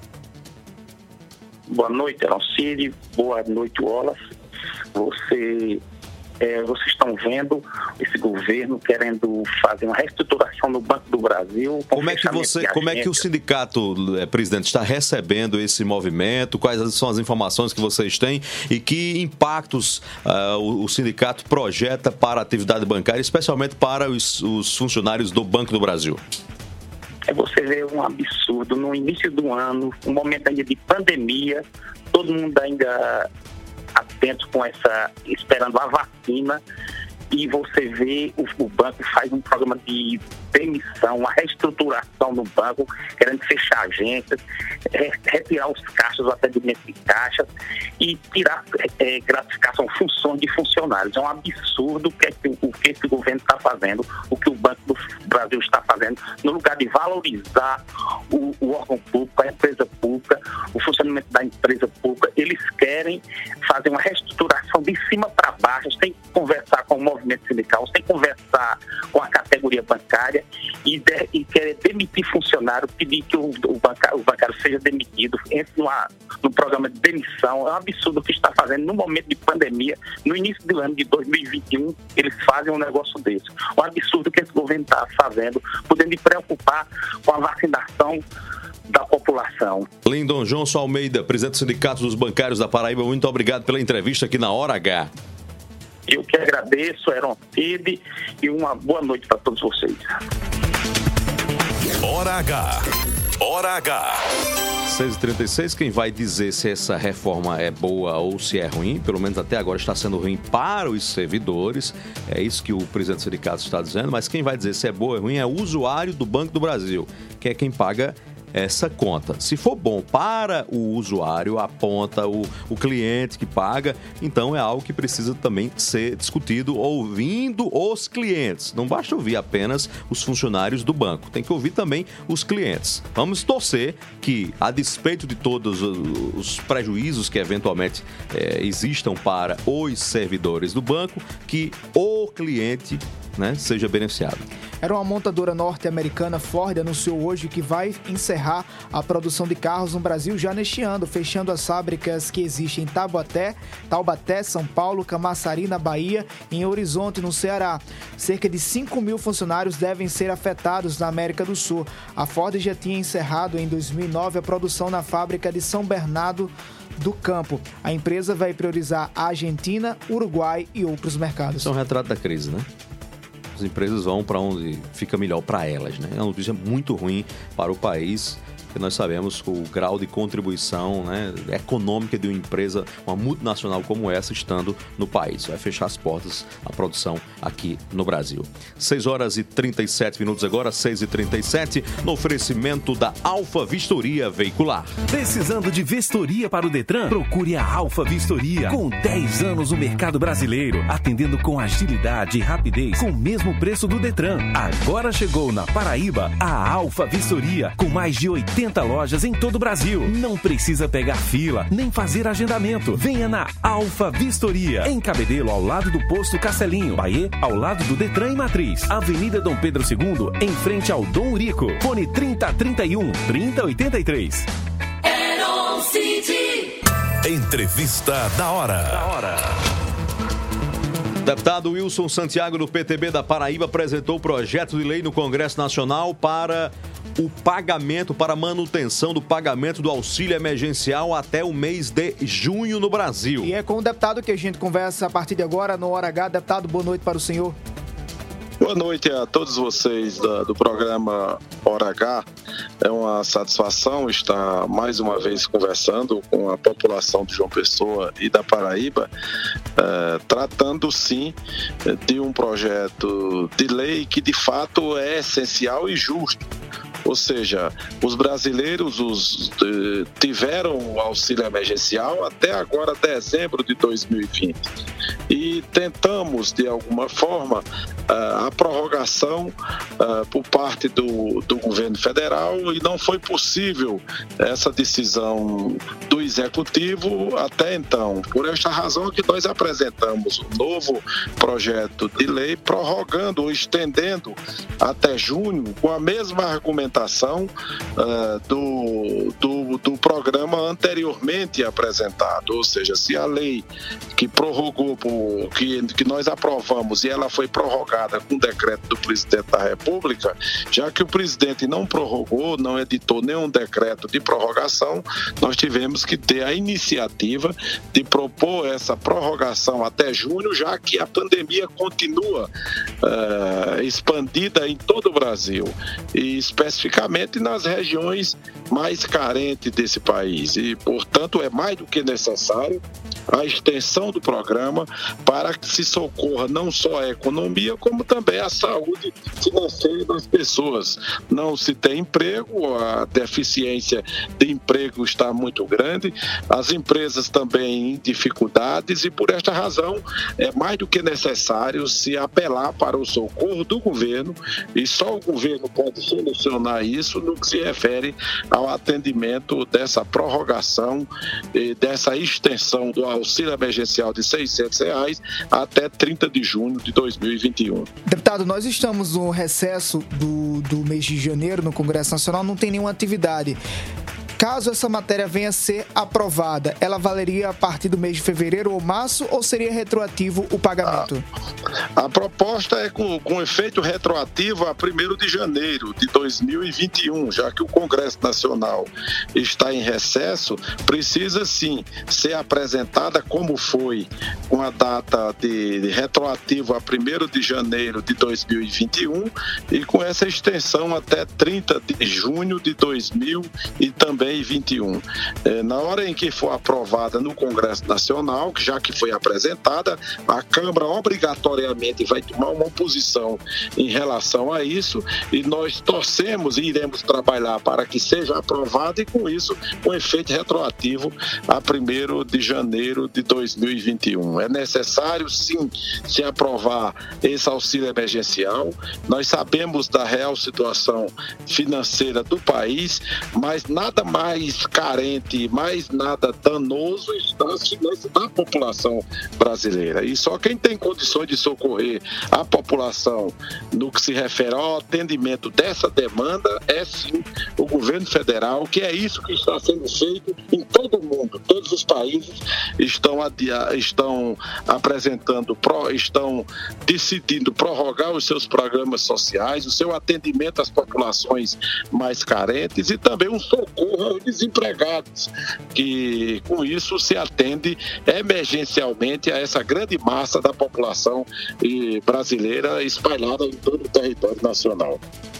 Boa noite, Heron Cid. Boa noite, Wallace. Você, é, vocês estão vendo esse governo querendo fazer uma reestruturação no Banco do Brasil. Como é que você, como é que o sindicato, presidente, está recebendo esse movimento? Quais são as informações que vocês têm e que impactos uh, o, o sindicato projeta para a atividade bancária, especialmente para os, os funcionários do Banco do Brasil? É você ver um absurdo no início do ano, um momento ainda de pandemia, todo mundo ainda atento com essa, esperando a vacina, e você vê o, o banco faz um programa de demissão, uma reestruturação no banco, querendo fechar agências, é, retirar os caixas, o atendimento de caixas e tirar é, gratificação, funções de funcionários. É um absurdo o que, é que, o que esse governo está fazendo, o que o Banco do Brasil está fazendo, no lugar de valorizar o, o órgão público, a empresa pública, o funcionamento da empresa pública. Eles querem fazer uma reestruturação de cima para baixo, sem conversar com o movimento sindical, sem conversar com a categoria bancária e, de, e querer demitir funcionário, pedir que o, o, bancário, o bancário seja demitido, entre numa, no programa de demissão. É um absurdo o que está fazendo no momento de pandemia, no início do ano de dois mil e vinte e um, eles fazem um negócio desse. Um absurdo que esse governo está fazendo, podendo preocupar com a vacinação da população. Lindon Johnson Almeida, presidente do Sindicato dos Bancários da Paraíba, muito obrigado pela entrevista aqui na Hora H. Eu que agradeço, Heron Cid, e uma boa noite para todos vocês. Hora H. Hora H. seis e trinta e seis, quem vai dizer se essa reforma é boa ou se é ruim, pelo menos até agora está sendo ruim para os servidores, é isso que o presidente do sindicato está dizendo, mas quem vai dizer se é boa ou ruim é o usuário do Banco do Brasil, que é quem paga essa conta. Se for bom para o usuário, aponta o, o cliente que paga, então é algo que precisa também ser discutido ouvindo os clientes. Não basta ouvir apenas os funcionários do banco, tem que ouvir também os clientes. Vamos torcer que, a despeito de todos os prejuízos que eventualmente é, existam para os servidores do banco, que o cliente, né, seja beneficiado. Era uma montadora norte-americana, Ford, anunciou hoje que vai encerrar a produção de carros no Brasil já neste ano, fechando as fábricas que existem em Taubaté, Taubaté, São Paulo, Camaçari, na Bahia e em Horizonte, no Ceará. Cerca de cinco mil funcionários devem ser afetados na América do Sul. A Ford já tinha encerrado em dois mil e nove a produção na fábrica de São Bernardo do Campo. A empresa vai priorizar a Argentina, Uruguai e outros mercados. Isso é um retrato da crise, né? As empresas vão para onde fica melhor para elas, né? É uma notícia muito ruim para o país, porque nós sabemos o grau de contribuição, né, econômica de uma empresa, uma multinacional como essa, estando no país. Vai fechar as portas à produção aqui no Brasil. seis horas e trinta e sete minutos agora, seis e trinta e sete, no oferecimento da Alfa Vistoria Veicular. Precisando de vistoria para o Detran? Procure a Alfa Vistoria. Com dez anos no mercado brasileiro, atendendo com agilidade e rapidez, com o mesmo preço do Detran. Agora chegou na Paraíba a Alfa Vistoria, com mais de oitenta lojas em todo o Brasil. Não precisa pegar fila, nem fazer agendamento. Venha na Alfa Vistoria, em Cabedelo, ao lado do posto Castelinho. Bahia, ao lado do Detran e Matriz. Avenida Dom Pedro segundo, em frente ao Dom Urico. Fone trinta, trinta e um, trinta, oitenta e três. Heron Cid. Entrevista da hora. Da hora. Deputado Wilson Santiago, do P T B da Paraíba, apresentou o projeto de lei no Congresso Nacional para o pagamento, para a manutenção do pagamento do auxílio emergencial até o mês de junho no Brasil. E é com o deputado que a gente conversa a partir de agora no Hora H. Deputado, boa noite para o senhor. Boa noite a todos vocês da, do programa Hora H. É uma satisfação estar mais uma vez conversando com a população de João Pessoa e da Paraíba, eh, tratando sim de um projeto de lei que de fato é essencial e justo. Ou seja, os brasileiros os, eh, tiveram o auxílio emergencial até agora, dezembro de dois mil e vinte. E tentamos, de alguma forma, a prorrogação por parte do, do governo federal, e não foi possível essa decisão do Executivo até então. Por esta razão que nós apresentamos um novo projeto de lei prorrogando ou estendendo até junho, com a mesma argumentação uh, do, do, do programa anteriormente apresentado. Ou seja, se a lei que prorrogou, por, que, que nós aprovamos, e ela foi prorrogada com decreto do presidente da República, já que o presidente não prorrogou, não editou nenhum decreto de prorrogação, nós tivemos que ter a iniciativa de propor essa prorrogação até junho, já que a pandemia continua uh, expandida em todo o Brasil, e especificamente nas regiões mais carentes desse país. E, portanto, é mais do que necessário a extensão do programa para que se socorra não só a economia, como também a saúde financeira das pessoas. Não se tem emprego, a deficiência de emprego está muito grande, as empresas também em dificuldades, e por esta razão é mais do que necessário se apelar para o socorro do governo, e só o governo pode solucionar isso no que se refere ao atendimento dessa prorrogação e dessa extensão do auxílio emergencial de seiscentos reais até trinta de junho de dois mil e vinte e um. Deputado, nós estamos no recesso do, do mês de janeiro no Congresso Nacional, não tem nenhuma atividade. Caso essa matéria venha a ser aprovada, ela valeria a partir do mês de fevereiro ou março, ou seria retroativo o pagamento? A, a proposta é com, com efeito retroativo a primeiro de janeiro de dois mil e vinte e um, já que o Congresso Nacional está em recesso, precisa sim ser apresentada como foi, com a data de, de retroativo a primeiro de janeiro de dois mil e vinte e um e com essa extensão até trinta de junho de dois mil e também vinte e um. Na hora em que for aprovada no Congresso Nacional, já que foi apresentada, a Câmara obrigatoriamente vai tomar uma posição em relação a isso, e nós torcemos e iremos trabalhar para que seja aprovada, e com isso, com efeito retroativo a primeiro de janeiro de dois mil e vinte e um. É necessário, sim, se aprovar esse auxílio emergencial. Nós sabemos da real situação financeira do país, mas nada mais mais carente, mais nada danoso está as finanças da população brasileira. E só quem tem condições de socorrer a população no que se refere ao atendimento dessa demanda é sim o governo federal, que é isso que está sendo feito em todo o mundo. Todos os países estão, adia, estão apresentando, estão decidindo prorrogar os seus programas sociais, o seu atendimento às populações mais carentes e também um socorro aos desempregados, que com isso se atende emergencialmente a essa grande massa da população brasileira espalhada em todo o território nacional.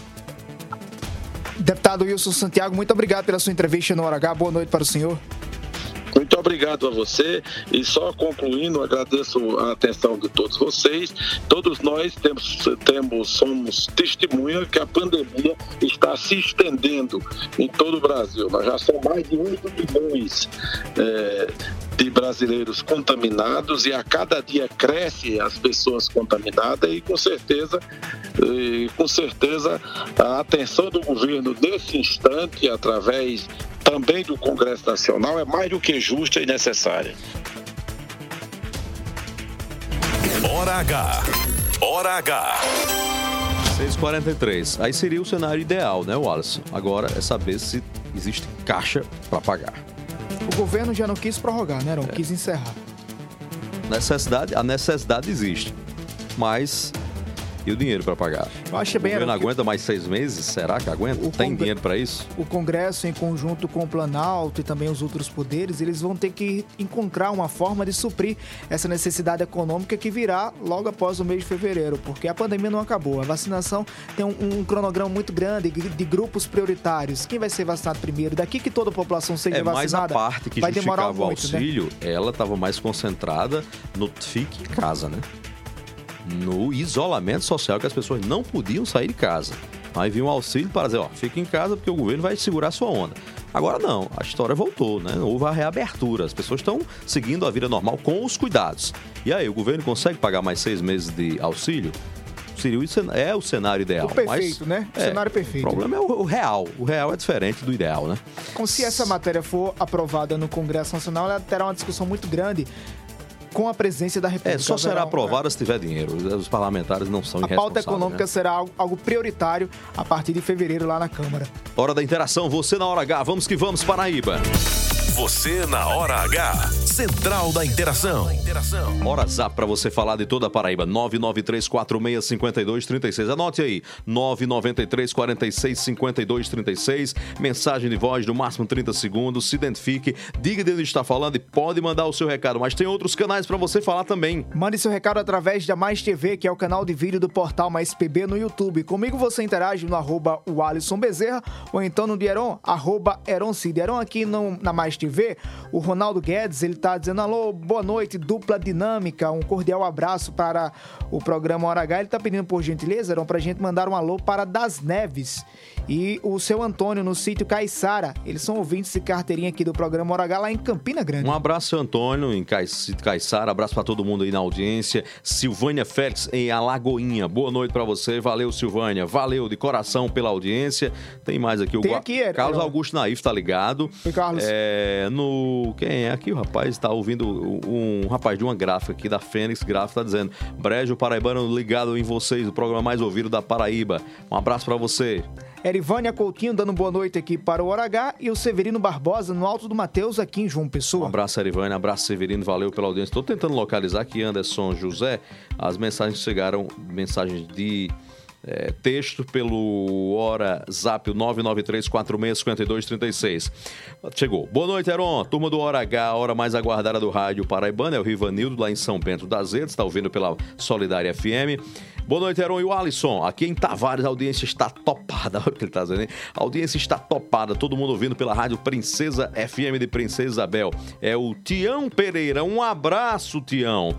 Deputado Wilson Santiago, muito obrigado pela sua entrevista no Hora H. Boa noite para o senhor. Muito obrigado a você, e só concluindo, agradeço a atenção de todos vocês. Todos nós temos, temos, somos testemunha que a pandemia está se estendendo em todo o Brasil. Nós já são mais de oito milhões é, de brasileiros contaminados, e a cada dia cresce as pessoas contaminadas, e com certeza, e com certeza a atenção do governo nesse instante, através também do Congresso Nacional, é mais do que justa e necessária. Hora H. Hora H. seis e quarenta e três. Aí seria o cenário ideal, né, Wallace? Agora é saber se existe caixa para pagar. O governo já não quis prorrogar, né, não? É. Quis encerrar. Necessidade, a necessidade existe, mas e o dinheiro para pagar? Eu acho bem. O governo que... aguenta mais seis meses? Será que aguenta? O Tem Congre... dinheiro para isso? O Congresso, em conjunto com o Planalto e também os outros poderes, eles vão ter que encontrar uma forma de suprir essa necessidade econômica que virá logo após o mês de fevereiro, porque a pandemia não acabou. A vacinação tem um, um cronograma muito grande de grupos prioritários. Quem vai ser vacinado primeiro? Daqui que toda a população seja é, vacinada, mas a parte que vai demorar justificava muito, o auxílio, né? Ela estava mais concentrada no fique em casa, né? No isolamento social, que as pessoas não podiam sair de casa. Aí vinha um auxílio para dizer, ó, fica em casa porque o governo vai segurar a sua onda. Agora não, a história voltou, né? Houve a reabertura, as pessoas estão seguindo a vida normal com os cuidados. E aí, o governo consegue pagar mais seis meses de auxílio? Seria o, é o cenário ideal. O perfeito, mas, né? O é, cenário perfeito. O problema é o, o real. O real é diferente do ideal, né? Como se essa matéria for aprovada no Congresso Nacional, ela terá uma discussão muito grande com a presidência da República. É, só será aprovada se tiver dinheiro. Os parlamentares não são irresponsáveis. A pauta econômica, né? Será algo, algo prioritário a partir de fevereiro lá na Câmara. Hora da interação, você na Hora H. Vamos que vamos, Paraíba. Você na Hora H. Central da Interação. Hora Zap para você falar de toda a Paraíba. nove nove três quatro seis cinco dois três seis. Anote aí. nove nove três quatro seis cinco dois três seis. Mensagem de voz no máximo trinta segundos. Se identifique, diga de onde está falando e pode mandar o seu recado. Mas tem outros canais para você falar também. Mande seu recado através da Mais T V, que é o canal de vídeo do portal Mais P B no YouTube. Comigo você interage no arroba o Alisson Bezerra ou então no Dieron, arroba Eron Cid. Dieron aqui no, na Mais T V T V. O Ronaldo Guedes, ele tá dizendo, alô, boa noite, dupla dinâmica, um cordial abraço para o programa Hora H. Ele tá pedindo, por gentileza, Heron, pra gente mandar um alô para Das Neves e o seu Antônio no sítio Caiçara. Eles são ouvintes de carteirinha aqui do programa Hora H lá em Campina Grande. Um abraço, seu Antônio, em Caiçara, abraço para todo mundo aí na audiência. Silvânia Félix, em Alagoinha, boa noite para você, valeu, Silvânia, valeu de coração pela audiência. Tem mais aqui, o Tem aqui, é, Carlos é, Augusto Naif, tá ligado? Oi, Carlos. É, no... Quem é aqui, o rapaz? Tá ouvindo um, um rapaz de uma gráfica aqui, da Fênix Gráfica, tá dizendo, Brejo Paraibano ligado em vocês, o programa mais ouvido da Paraíba. Um abraço para você. Erivânia Coutinho dando boa noite aqui para o Hora H e o Severino Barbosa no Alto do Mateus aqui em João Pessoa. Um abraço, Erivânia, abraço, Severino, valeu pela audiência. Estou tentando localizar aqui, Anderson José, as mensagens chegaram, mensagens de é, texto pelo Hora Zap nove nove três quatro seis cinco dois três seis. Chegou. Boa noite, Heron, turma do Hora H, a hora mais aguardada do rádio paraibano, é o Rivanildo lá em São Bento das Redes, está ouvindo pela Solidária F M. Boa noite, Heron e o Alisson. Aqui em Tavares a audiência está topada. Olha o que ele está dizendo, hein? A audiência está topada. Todo mundo ouvindo pela rádio Princesa F M de Princesa Isabel. É o Tião Pereira. Um abraço, Tião.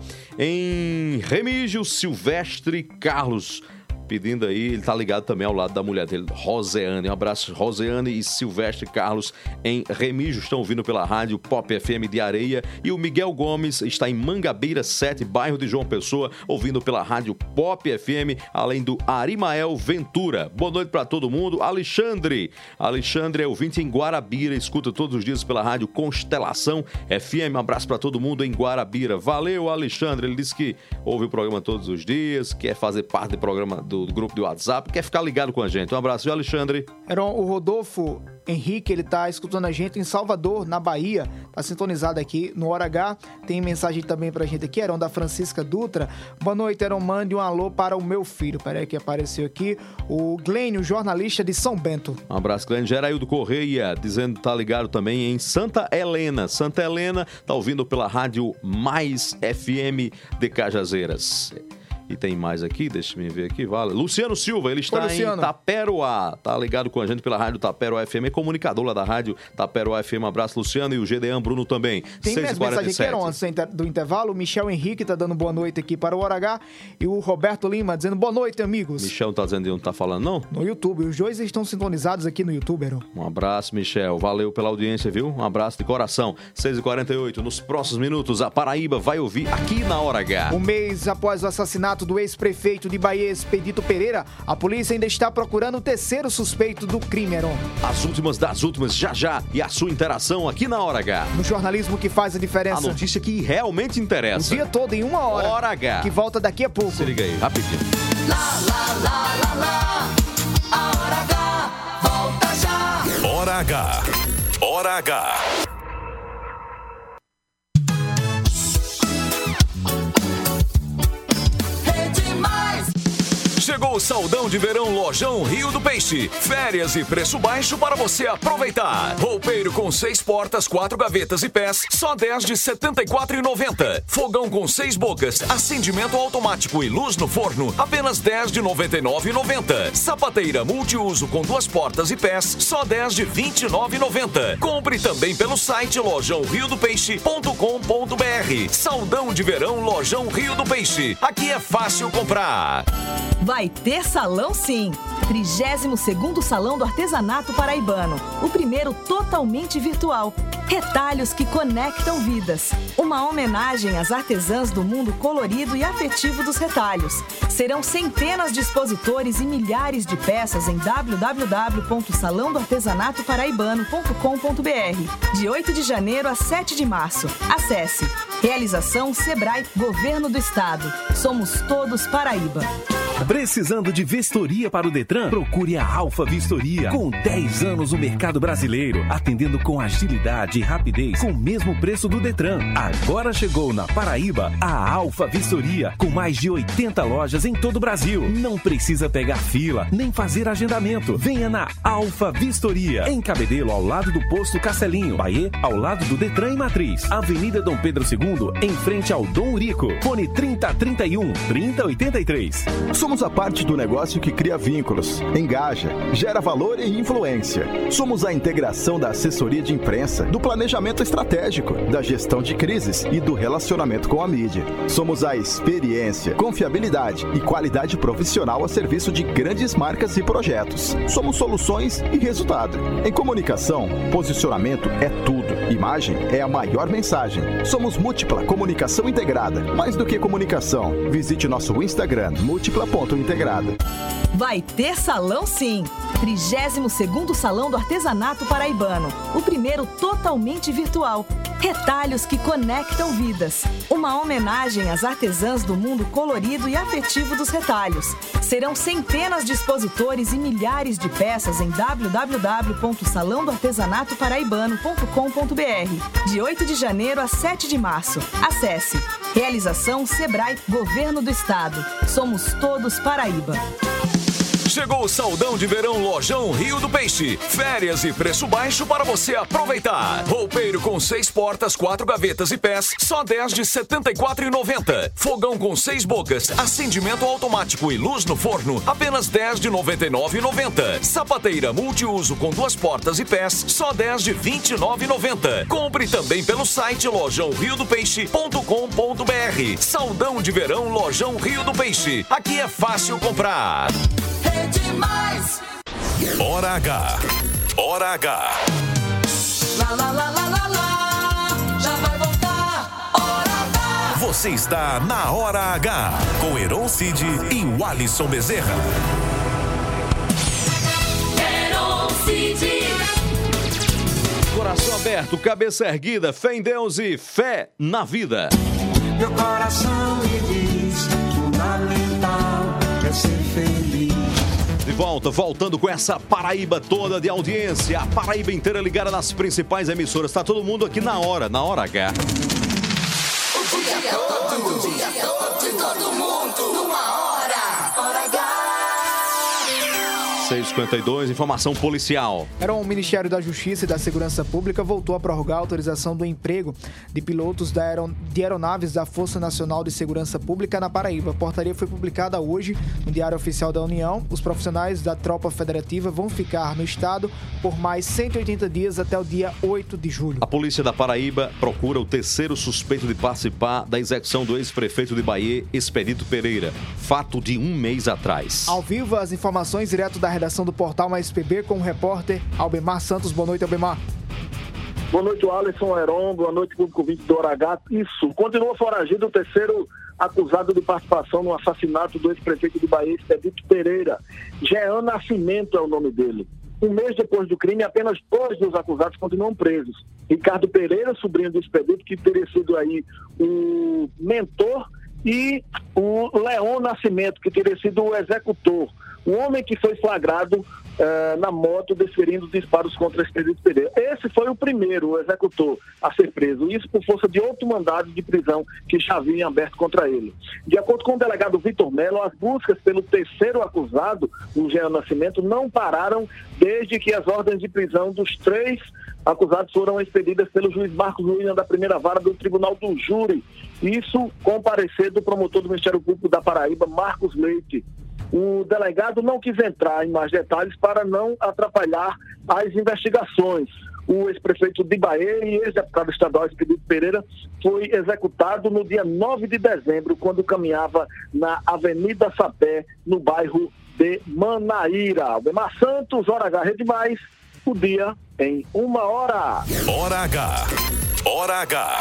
Em Remígio Silvestre Carlos. Pedindo aí, ele tá ligado também ao lado da mulher dele, Roseane. Um abraço, Roseane e Silvestre Carlos em Remígio, estão ouvindo pela rádio Pop F M de Areia. E o Miguel Gomes está em Mangabeira sete, bairro de João Pessoa, ouvindo pela rádio Pop F M, além do Arimael Ventura. Boa noite para todo mundo. Alexandre, Alexandre é ouvinte em Guarabira, escuta todos os dias pela rádio Constelação F M. Um abraço para todo mundo em Guarabira. Valeu, Alexandre. Ele disse que ouve o programa todos os dias, quer fazer parte do programa do do grupo do WhatsApp, quer ficar ligado com a gente. Um abraço, viu, Alexandre? Heron, o Rodolfo Henrique, ele tá escutando a gente em Salvador, na Bahia, tá sintonizado aqui no Hora H. Tem mensagem também pra gente aqui, Heron, da Francisca Dutra. Boa noite, Heron, mande um alô para o meu filho. Peraí que apareceu aqui. O Glênio, jornalista de São Bento. Um abraço, Glênio. Geraildo Correia, dizendo que tá ligado também em Santa Helena. Santa Helena, tá ouvindo pela rádio Mais F M de Cajazeiras. E tem mais aqui, deixa eu ver aqui, vale. Luciano Silva, ele está Oi, em Taperoá, tá ligado com a gente pela rádio Taperoá F M, é comunicador lá da rádio Taperoá F M. Um abraço, Luciano, e o G D A Bruno também. Tem mais mensagem aqui, Heron, antes do intervalo. O Michel Henrique tá dando boa noite aqui para o Hora H e o Roberto Lima dizendo boa noite, amigos. Michel não tá dizendo de onde tá falando, não? No YouTube, os dois estão sintonizados aqui no YouTube, Heron. Um abraço, Michel, valeu pela audiência, viu? Um abraço de coração. seis e quarenta e oito, nos próximos minutos, a Paraíba vai ouvir aqui na Hora H. Um mês após o assassinato do ex-prefeito de Bahia, Expedito Pereira, a polícia ainda está procurando o terceiro suspeito do crime, Heron. As últimas das últimas, já já, e a sua interação aqui na Hora H. No jornalismo que faz a diferença. A notícia que realmente interessa. O dia todo, em uma hora. Hora H. Que volta daqui a pouco. Se liga aí, rapidinho. Lá, lá, lá, lá, lá. A Hora H volta já. Hora H. Hora H. Chegou o saldão de verão Lojão Rio do Peixe. Férias e preço baixo para você aproveitar. Roupeiro com seis portas, quatro gavetas e pés, só dez de setenta e quatro reais e noventa centavos. Fogão com seis bocas, acendimento automático e luz no forno, apenas dez de noventa e nove reais e noventa centavos. Sapateira multiuso com duas portas e pés, só dez de vinte e nove reais e noventa centavos. Compre também pelo site lojão rio do peixe ponto com ponto br. Saldão de verão Lojão Rio do Peixe. Aqui é fácil comprar. Vai ter salão sim! trigésimo segundo Salão do Artesanato Paraibano. O primeiro totalmente virtual. Retalhos que conectam vidas. Uma homenagem às artesãs do mundo colorido e afetivo dos retalhos. Serão centenas de expositores e milhares de peças em w w w ponto salão do artesanato paraibano ponto com ponto br. De oito de janeiro a sete de março. Acesse. Realização Sebrae, Governo do Estado. Somos todos Paraíba. Precisando de vistoria para o Detran? Procure a Alfa Vistoria. Com dez anos no mercado brasileiro, atendendo com agilidade e rapidez, com o mesmo preço do Detran. Agora chegou na Paraíba a Alfa Vistoria, com mais de oitenta lojas em todo o Brasil. Não precisa pegar fila, nem fazer agendamento. Venha na Alfa Vistoria, em Cabedelo, ao lado do posto Castelinho. Bahia, ao lado do Detran e Matriz. Avenida Dom Pedro segundo, em frente ao Dom Urico. Fone trinta, trinta e um, trinta, oitenta e três. Somos a parte do negócio que cria vínculos, engaja, gera valor e influência. Somos a integração da assessoria de imprensa, do planejamento estratégico, da gestão de crises e do relacionamento com a mídia. Somos a experiência, confiabilidade e qualidade profissional a serviço de grandes marcas e projetos. Somos soluções e resultado. Em comunicação, posicionamento é tudo. Imagem é a maior mensagem. Somos Múltipla Comunicação Integrada. Mais do que comunicação, visite nosso Instagram, múltipla ponto integrada. Vai ter salão sim! trigésimo segundo Salão do Artesanato Paraibano. O primeiro totalmente virtual. Retalhos que conectam vidas. Uma homenagem às artesãs do mundo colorido e afetivo dos retalhos. Serão centenas de expositores e milhares de peças em w w w ponto salão do artesanato paraibano ponto com ponto b r. De oito de janeiro a sete de março. Acesse. Realização Sebrae, Governo do Estado. Somos todos Paraíba. Chegou o Saldão de Verão Lojão Rio do Peixe. Férias e preço baixo para você aproveitar. Roupeiro com seis portas, quatro gavetas e pés, só dez de setenta e quatro reais e noventa centavos. Fogão com seis bocas, acendimento automático e luz no forno, apenas dez de noventa e nove reais e noventa centavos. Sapateira multiuso com duas portas e pés, só dez de vinte e nove reais e noventa centavos. Compre também pelo site lojão rio do peixe ponto com ponto b r. Saldão de Verão Lojão Rio do Peixe. Aqui é fácil comprar. É demais. Hora H. Hora H. Lá, lá, lá, lá, lá, lá. Já vai voltar. Hora H. Você está na Hora H. Com Heron Cid e o Alisson Bezerra. Heron Cid. Coração aberto, cabeça erguida, fé em Deus e fé na vida. Meu coração me diz, fundamental é ser feliz. De volta, voltando com essa Paraíba toda de audiência, a Paraíba inteira ligada nas principais emissoras. Tá todo mundo aqui na hora, na Hora H. O dia todo, o dia todo, de todo mundo, numa hora. Hora H. seis e cinquenta e dois, informação policial. Era o Ministério da Justiça e da Segurança Pública voltou a prorrogar a autorização do emprego de pilotos da aeron... de aeronaves da Força Nacional de Segurança Pública na Paraíba. A portaria foi publicada hoje no Diário Oficial da União. Os profissionais da Tropa Federativa vão ficar no estado por mais cento e oitenta dias até o dia oito de julho. A polícia da Paraíba procura o terceiro suspeito de participar da execução do ex-prefeito de Bahia, Expedito Pereira. Fato de um mês atrás. Ao vivo, as informações direto da redação do Portal Mais P B com o repórter Albemar Santos. Boa noite, Albemar. Boa noite, Alisson Heron. Boa noite, público ouvinte do Hora H. Isso, continua foragido o terceiro acusado de participação no assassinato do ex-prefeito de Bahia, Expedito Pereira. Jean Nascimento é o nome dele. Um mês depois do crime, apenas dois dos acusados continuam presos. Ricardo Pereira, sobrinho do Expedito, que teria sido aí o mentor, e o Leon Nascimento, que teria sido o executor. O homem que foi flagrado uh, na moto desferindo disparos contra Expedito Pereira. Esse foi o primeiro, o executor, a ser preso. Isso por força de outro mandado de prisão que já havia aberto contra ele. De acordo com o delegado Vitor Melo, as buscas pelo terceiro acusado, o Jean Nascimento, não pararam desde que as ordens de prisão dos três acusados foram expedidas pelo juiz Marcos William da primeira vara do Tribunal do Júri. Isso com parecer do promotor do Ministério Público da Paraíba, Marcos Leite. O delegado não quis entrar em mais detalhes para não atrapalhar as investigações. O ex-prefeito de Bahia e ex-deputado estadual Expedito Pereira foi executado no dia nove de dezembro, quando caminhava na Avenida Sapé, no bairro de Manaíra. Albemar Santos, Hora H, Rede Mais, o dia em uma hora. Hora H. Hora H.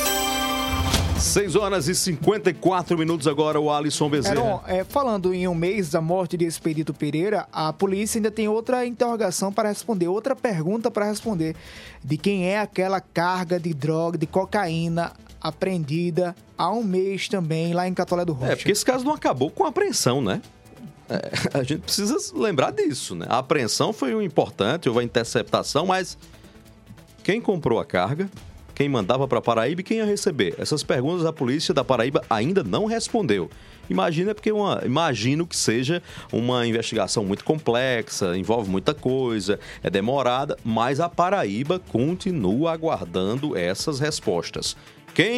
seis horas e cinquenta e quatro minutos agora, o Alisson Bezerra. Heron, é, falando em um mês da morte de Expedito Pereira, a polícia ainda tem outra interrogação para responder, outra pergunta para responder, de quem é aquela carga de droga, de cocaína apreendida há um mês também lá em Catolé do Rocha. É, porque esse caso não acabou com a apreensão, né? É, a gente precisa lembrar disso, né? A apreensão foi o importante, houve a interceptação, mas quem comprou a carga, quem mandava para Paraíba e quem ia receber? Essas perguntas a polícia da Paraíba ainda não respondeu. Imagina porque uma, imagino que seja uma investigação muito complexa, envolve muita coisa, é demorada, mas a Paraíba continua aguardando essas respostas. Quem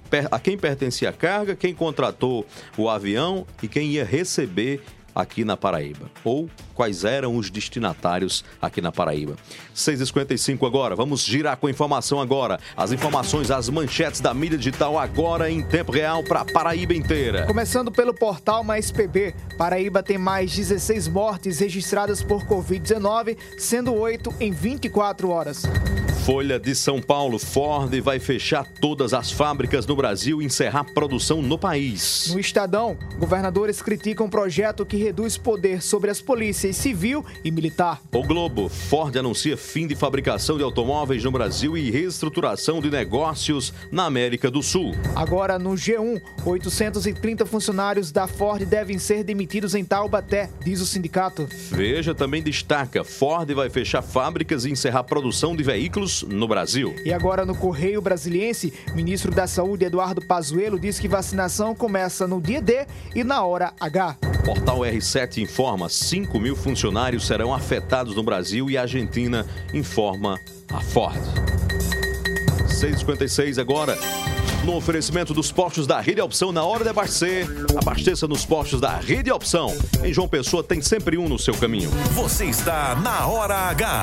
a quem pertencia a carga, quem contratou o avião e quem ia receber aqui na Paraíba, ou quais eram os destinatários aqui na Paraíba. seis e cinquenta e cinco agora, vamos girar com a informação agora. As informações, as manchetes da mídia digital agora em tempo real para a Paraíba inteira. Começando pelo portal Mais P B, Paraíba tem mais dezesseis mortes registradas por covid dezenove, sendo oito em vinte e quatro horas. Folha de São Paulo, Ford vai fechar todas as fábricas no Brasil e encerrar produção no país. No Estadão, governadores criticam um projeto que reduz poder sobre as polícias civil e militar. O Globo, Ford anuncia fim de fabricação de automóveis no Brasil e reestruturação de negócios na América do Sul. Agora no G um, oitocentos e trinta funcionários da Ford devem ser demitidos em Taubaté, diz o sindicato. Veja também destaca, Ford vai fechar fábricas e encerrar produção de veículos no Brasil. E agora no Correio Brasiliense, o ministro da Saúde, Eduardo Pazuello, diz que vacinação começa no dia D e na hora H. Portal R sete informa, cinco mil funcionários serão afetados no Brasil e a Argentina informa a Ford. seis e cinquenta e seis agora. No oferecimento dos postos da Rede Opção, na hora de abastecer, abasteça nos postos da Rede Opção. Em João Pessoa tem sempre um no seu caminho. Você está na Hora H.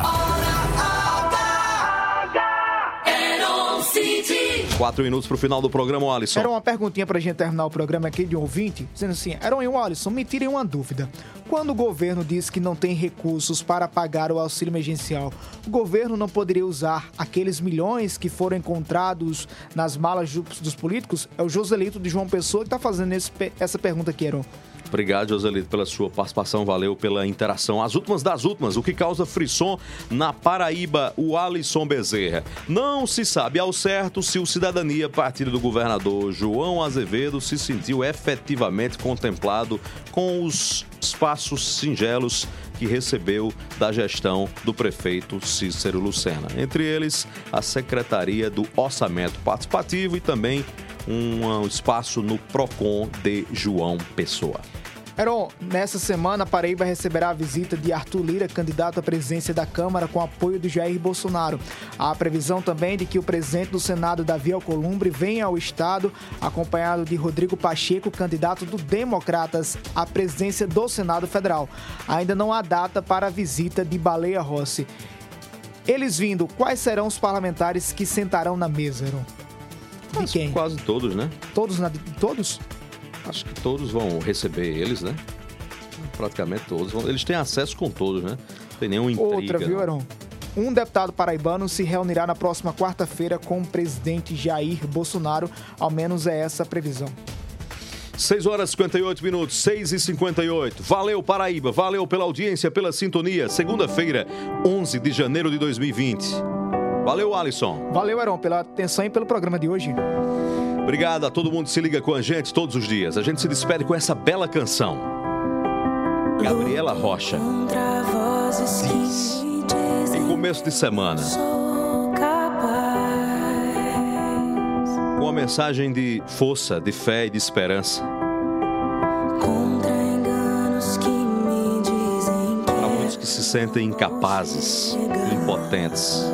Quatro minutos para o final do programa, Alisson. Era uma perguntinha para a gente terminar o programa aqui de um ouvinte, dizendo assim, Heron e Alisson, me tirem uma dúvida. Quando o governo diz que não tem recursos para pagar o auxílio emergencial, o governo não poderia usar aqueles milhões que foram encontrados nas malas dos políticos? É o Joselito de João Pessoa que está fazendo esse, essa pergunta aqui, Heron. Obrigado, Joselito, pela sua participação, valeu pela interação. As últimas das últimas, o que causa frisson na Paraíba, o Alisson Bezerra. Não se sabe ao certo se o Cidadania, partido do governador João Azevedo, se sentiu efetivamente contemplado com os espaços singelos que recebeu da gestão do prefeito Cícero Lucena. Entre eles, a Secretaria do Orçamento Participativo e também um espaço no Procon de João Pessoa. Heron, nessa semana, Paraíba receberá a visita de Arthur Lira, candidato à presidência da Câmara, com apoio de Jair Bolsonaro. Há a previsão também de que o presidente do Senado, Davi Alcolumbre, venha ao estado, acompanhado de Rodrigo Pacheco, candidato do Democratas à presidência do Senado Federal. Ainda não há data para a visita de Baleia Rossi. Eles vindo, quais serão os parlamentares que sentarão na mesa, Heron? De quem? Quase todos, né? Todos? Na... Todos? Acho que todos vão receber eles, né? Praticamente todos. Eles têm acesso com todos, né? Não tem nenhuma intriga. Outra, viu, Heron? Um deputado paraibano se reunirá na próxima quarta-feira com o presidente Jair Bolsonaro. Ao menos é essa a previsão. seis horas e cinquenta e oito minutos, seis e cinquenta e oito. Valeu, Paraíba. Valeu pela audiência, pela sintonia. Segunda-feira, onze de janeiro de dois mil e vinte. Valeu, Alisson. Valeu, Heron, pela atenção e pelo programa de hoje. Obrigado a todo mundo que se liga com a gente todos os dias. A gente se despede com essa bela canção. Gabriela Rocha. Em começo de semana. Com a mensagem de força, de fé e de esperança. Para muitos que se sentem incapazes, impotentes.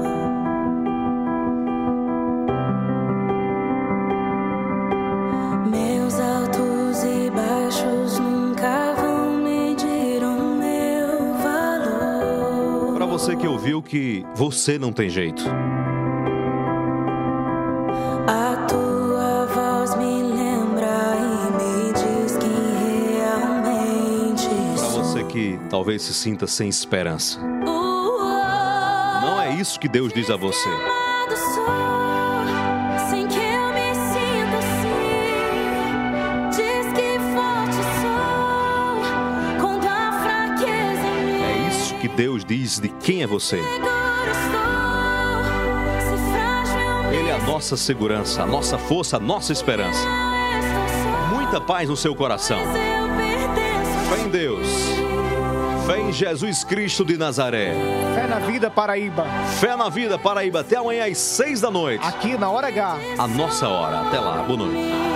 Você que ouviu que você não tem jeito. A tua voz me lembra e me diz que realmente Para você que talvez se sinta sem esperança. Não é isso que Deus diz a você. Deus diz de quem é você. Ele é a nossa segurança, a nossa força, a nossa esperança. Muita paz no seu coração. Fé em Deus. Fé em Jesus Cristo de Nazaré. Fé na vida, Paraíba. Fé na vida, Paraíba. Até amanhã às seis da noite. Aqui na Hora H. A nossa hora. Até lá. Boa noite.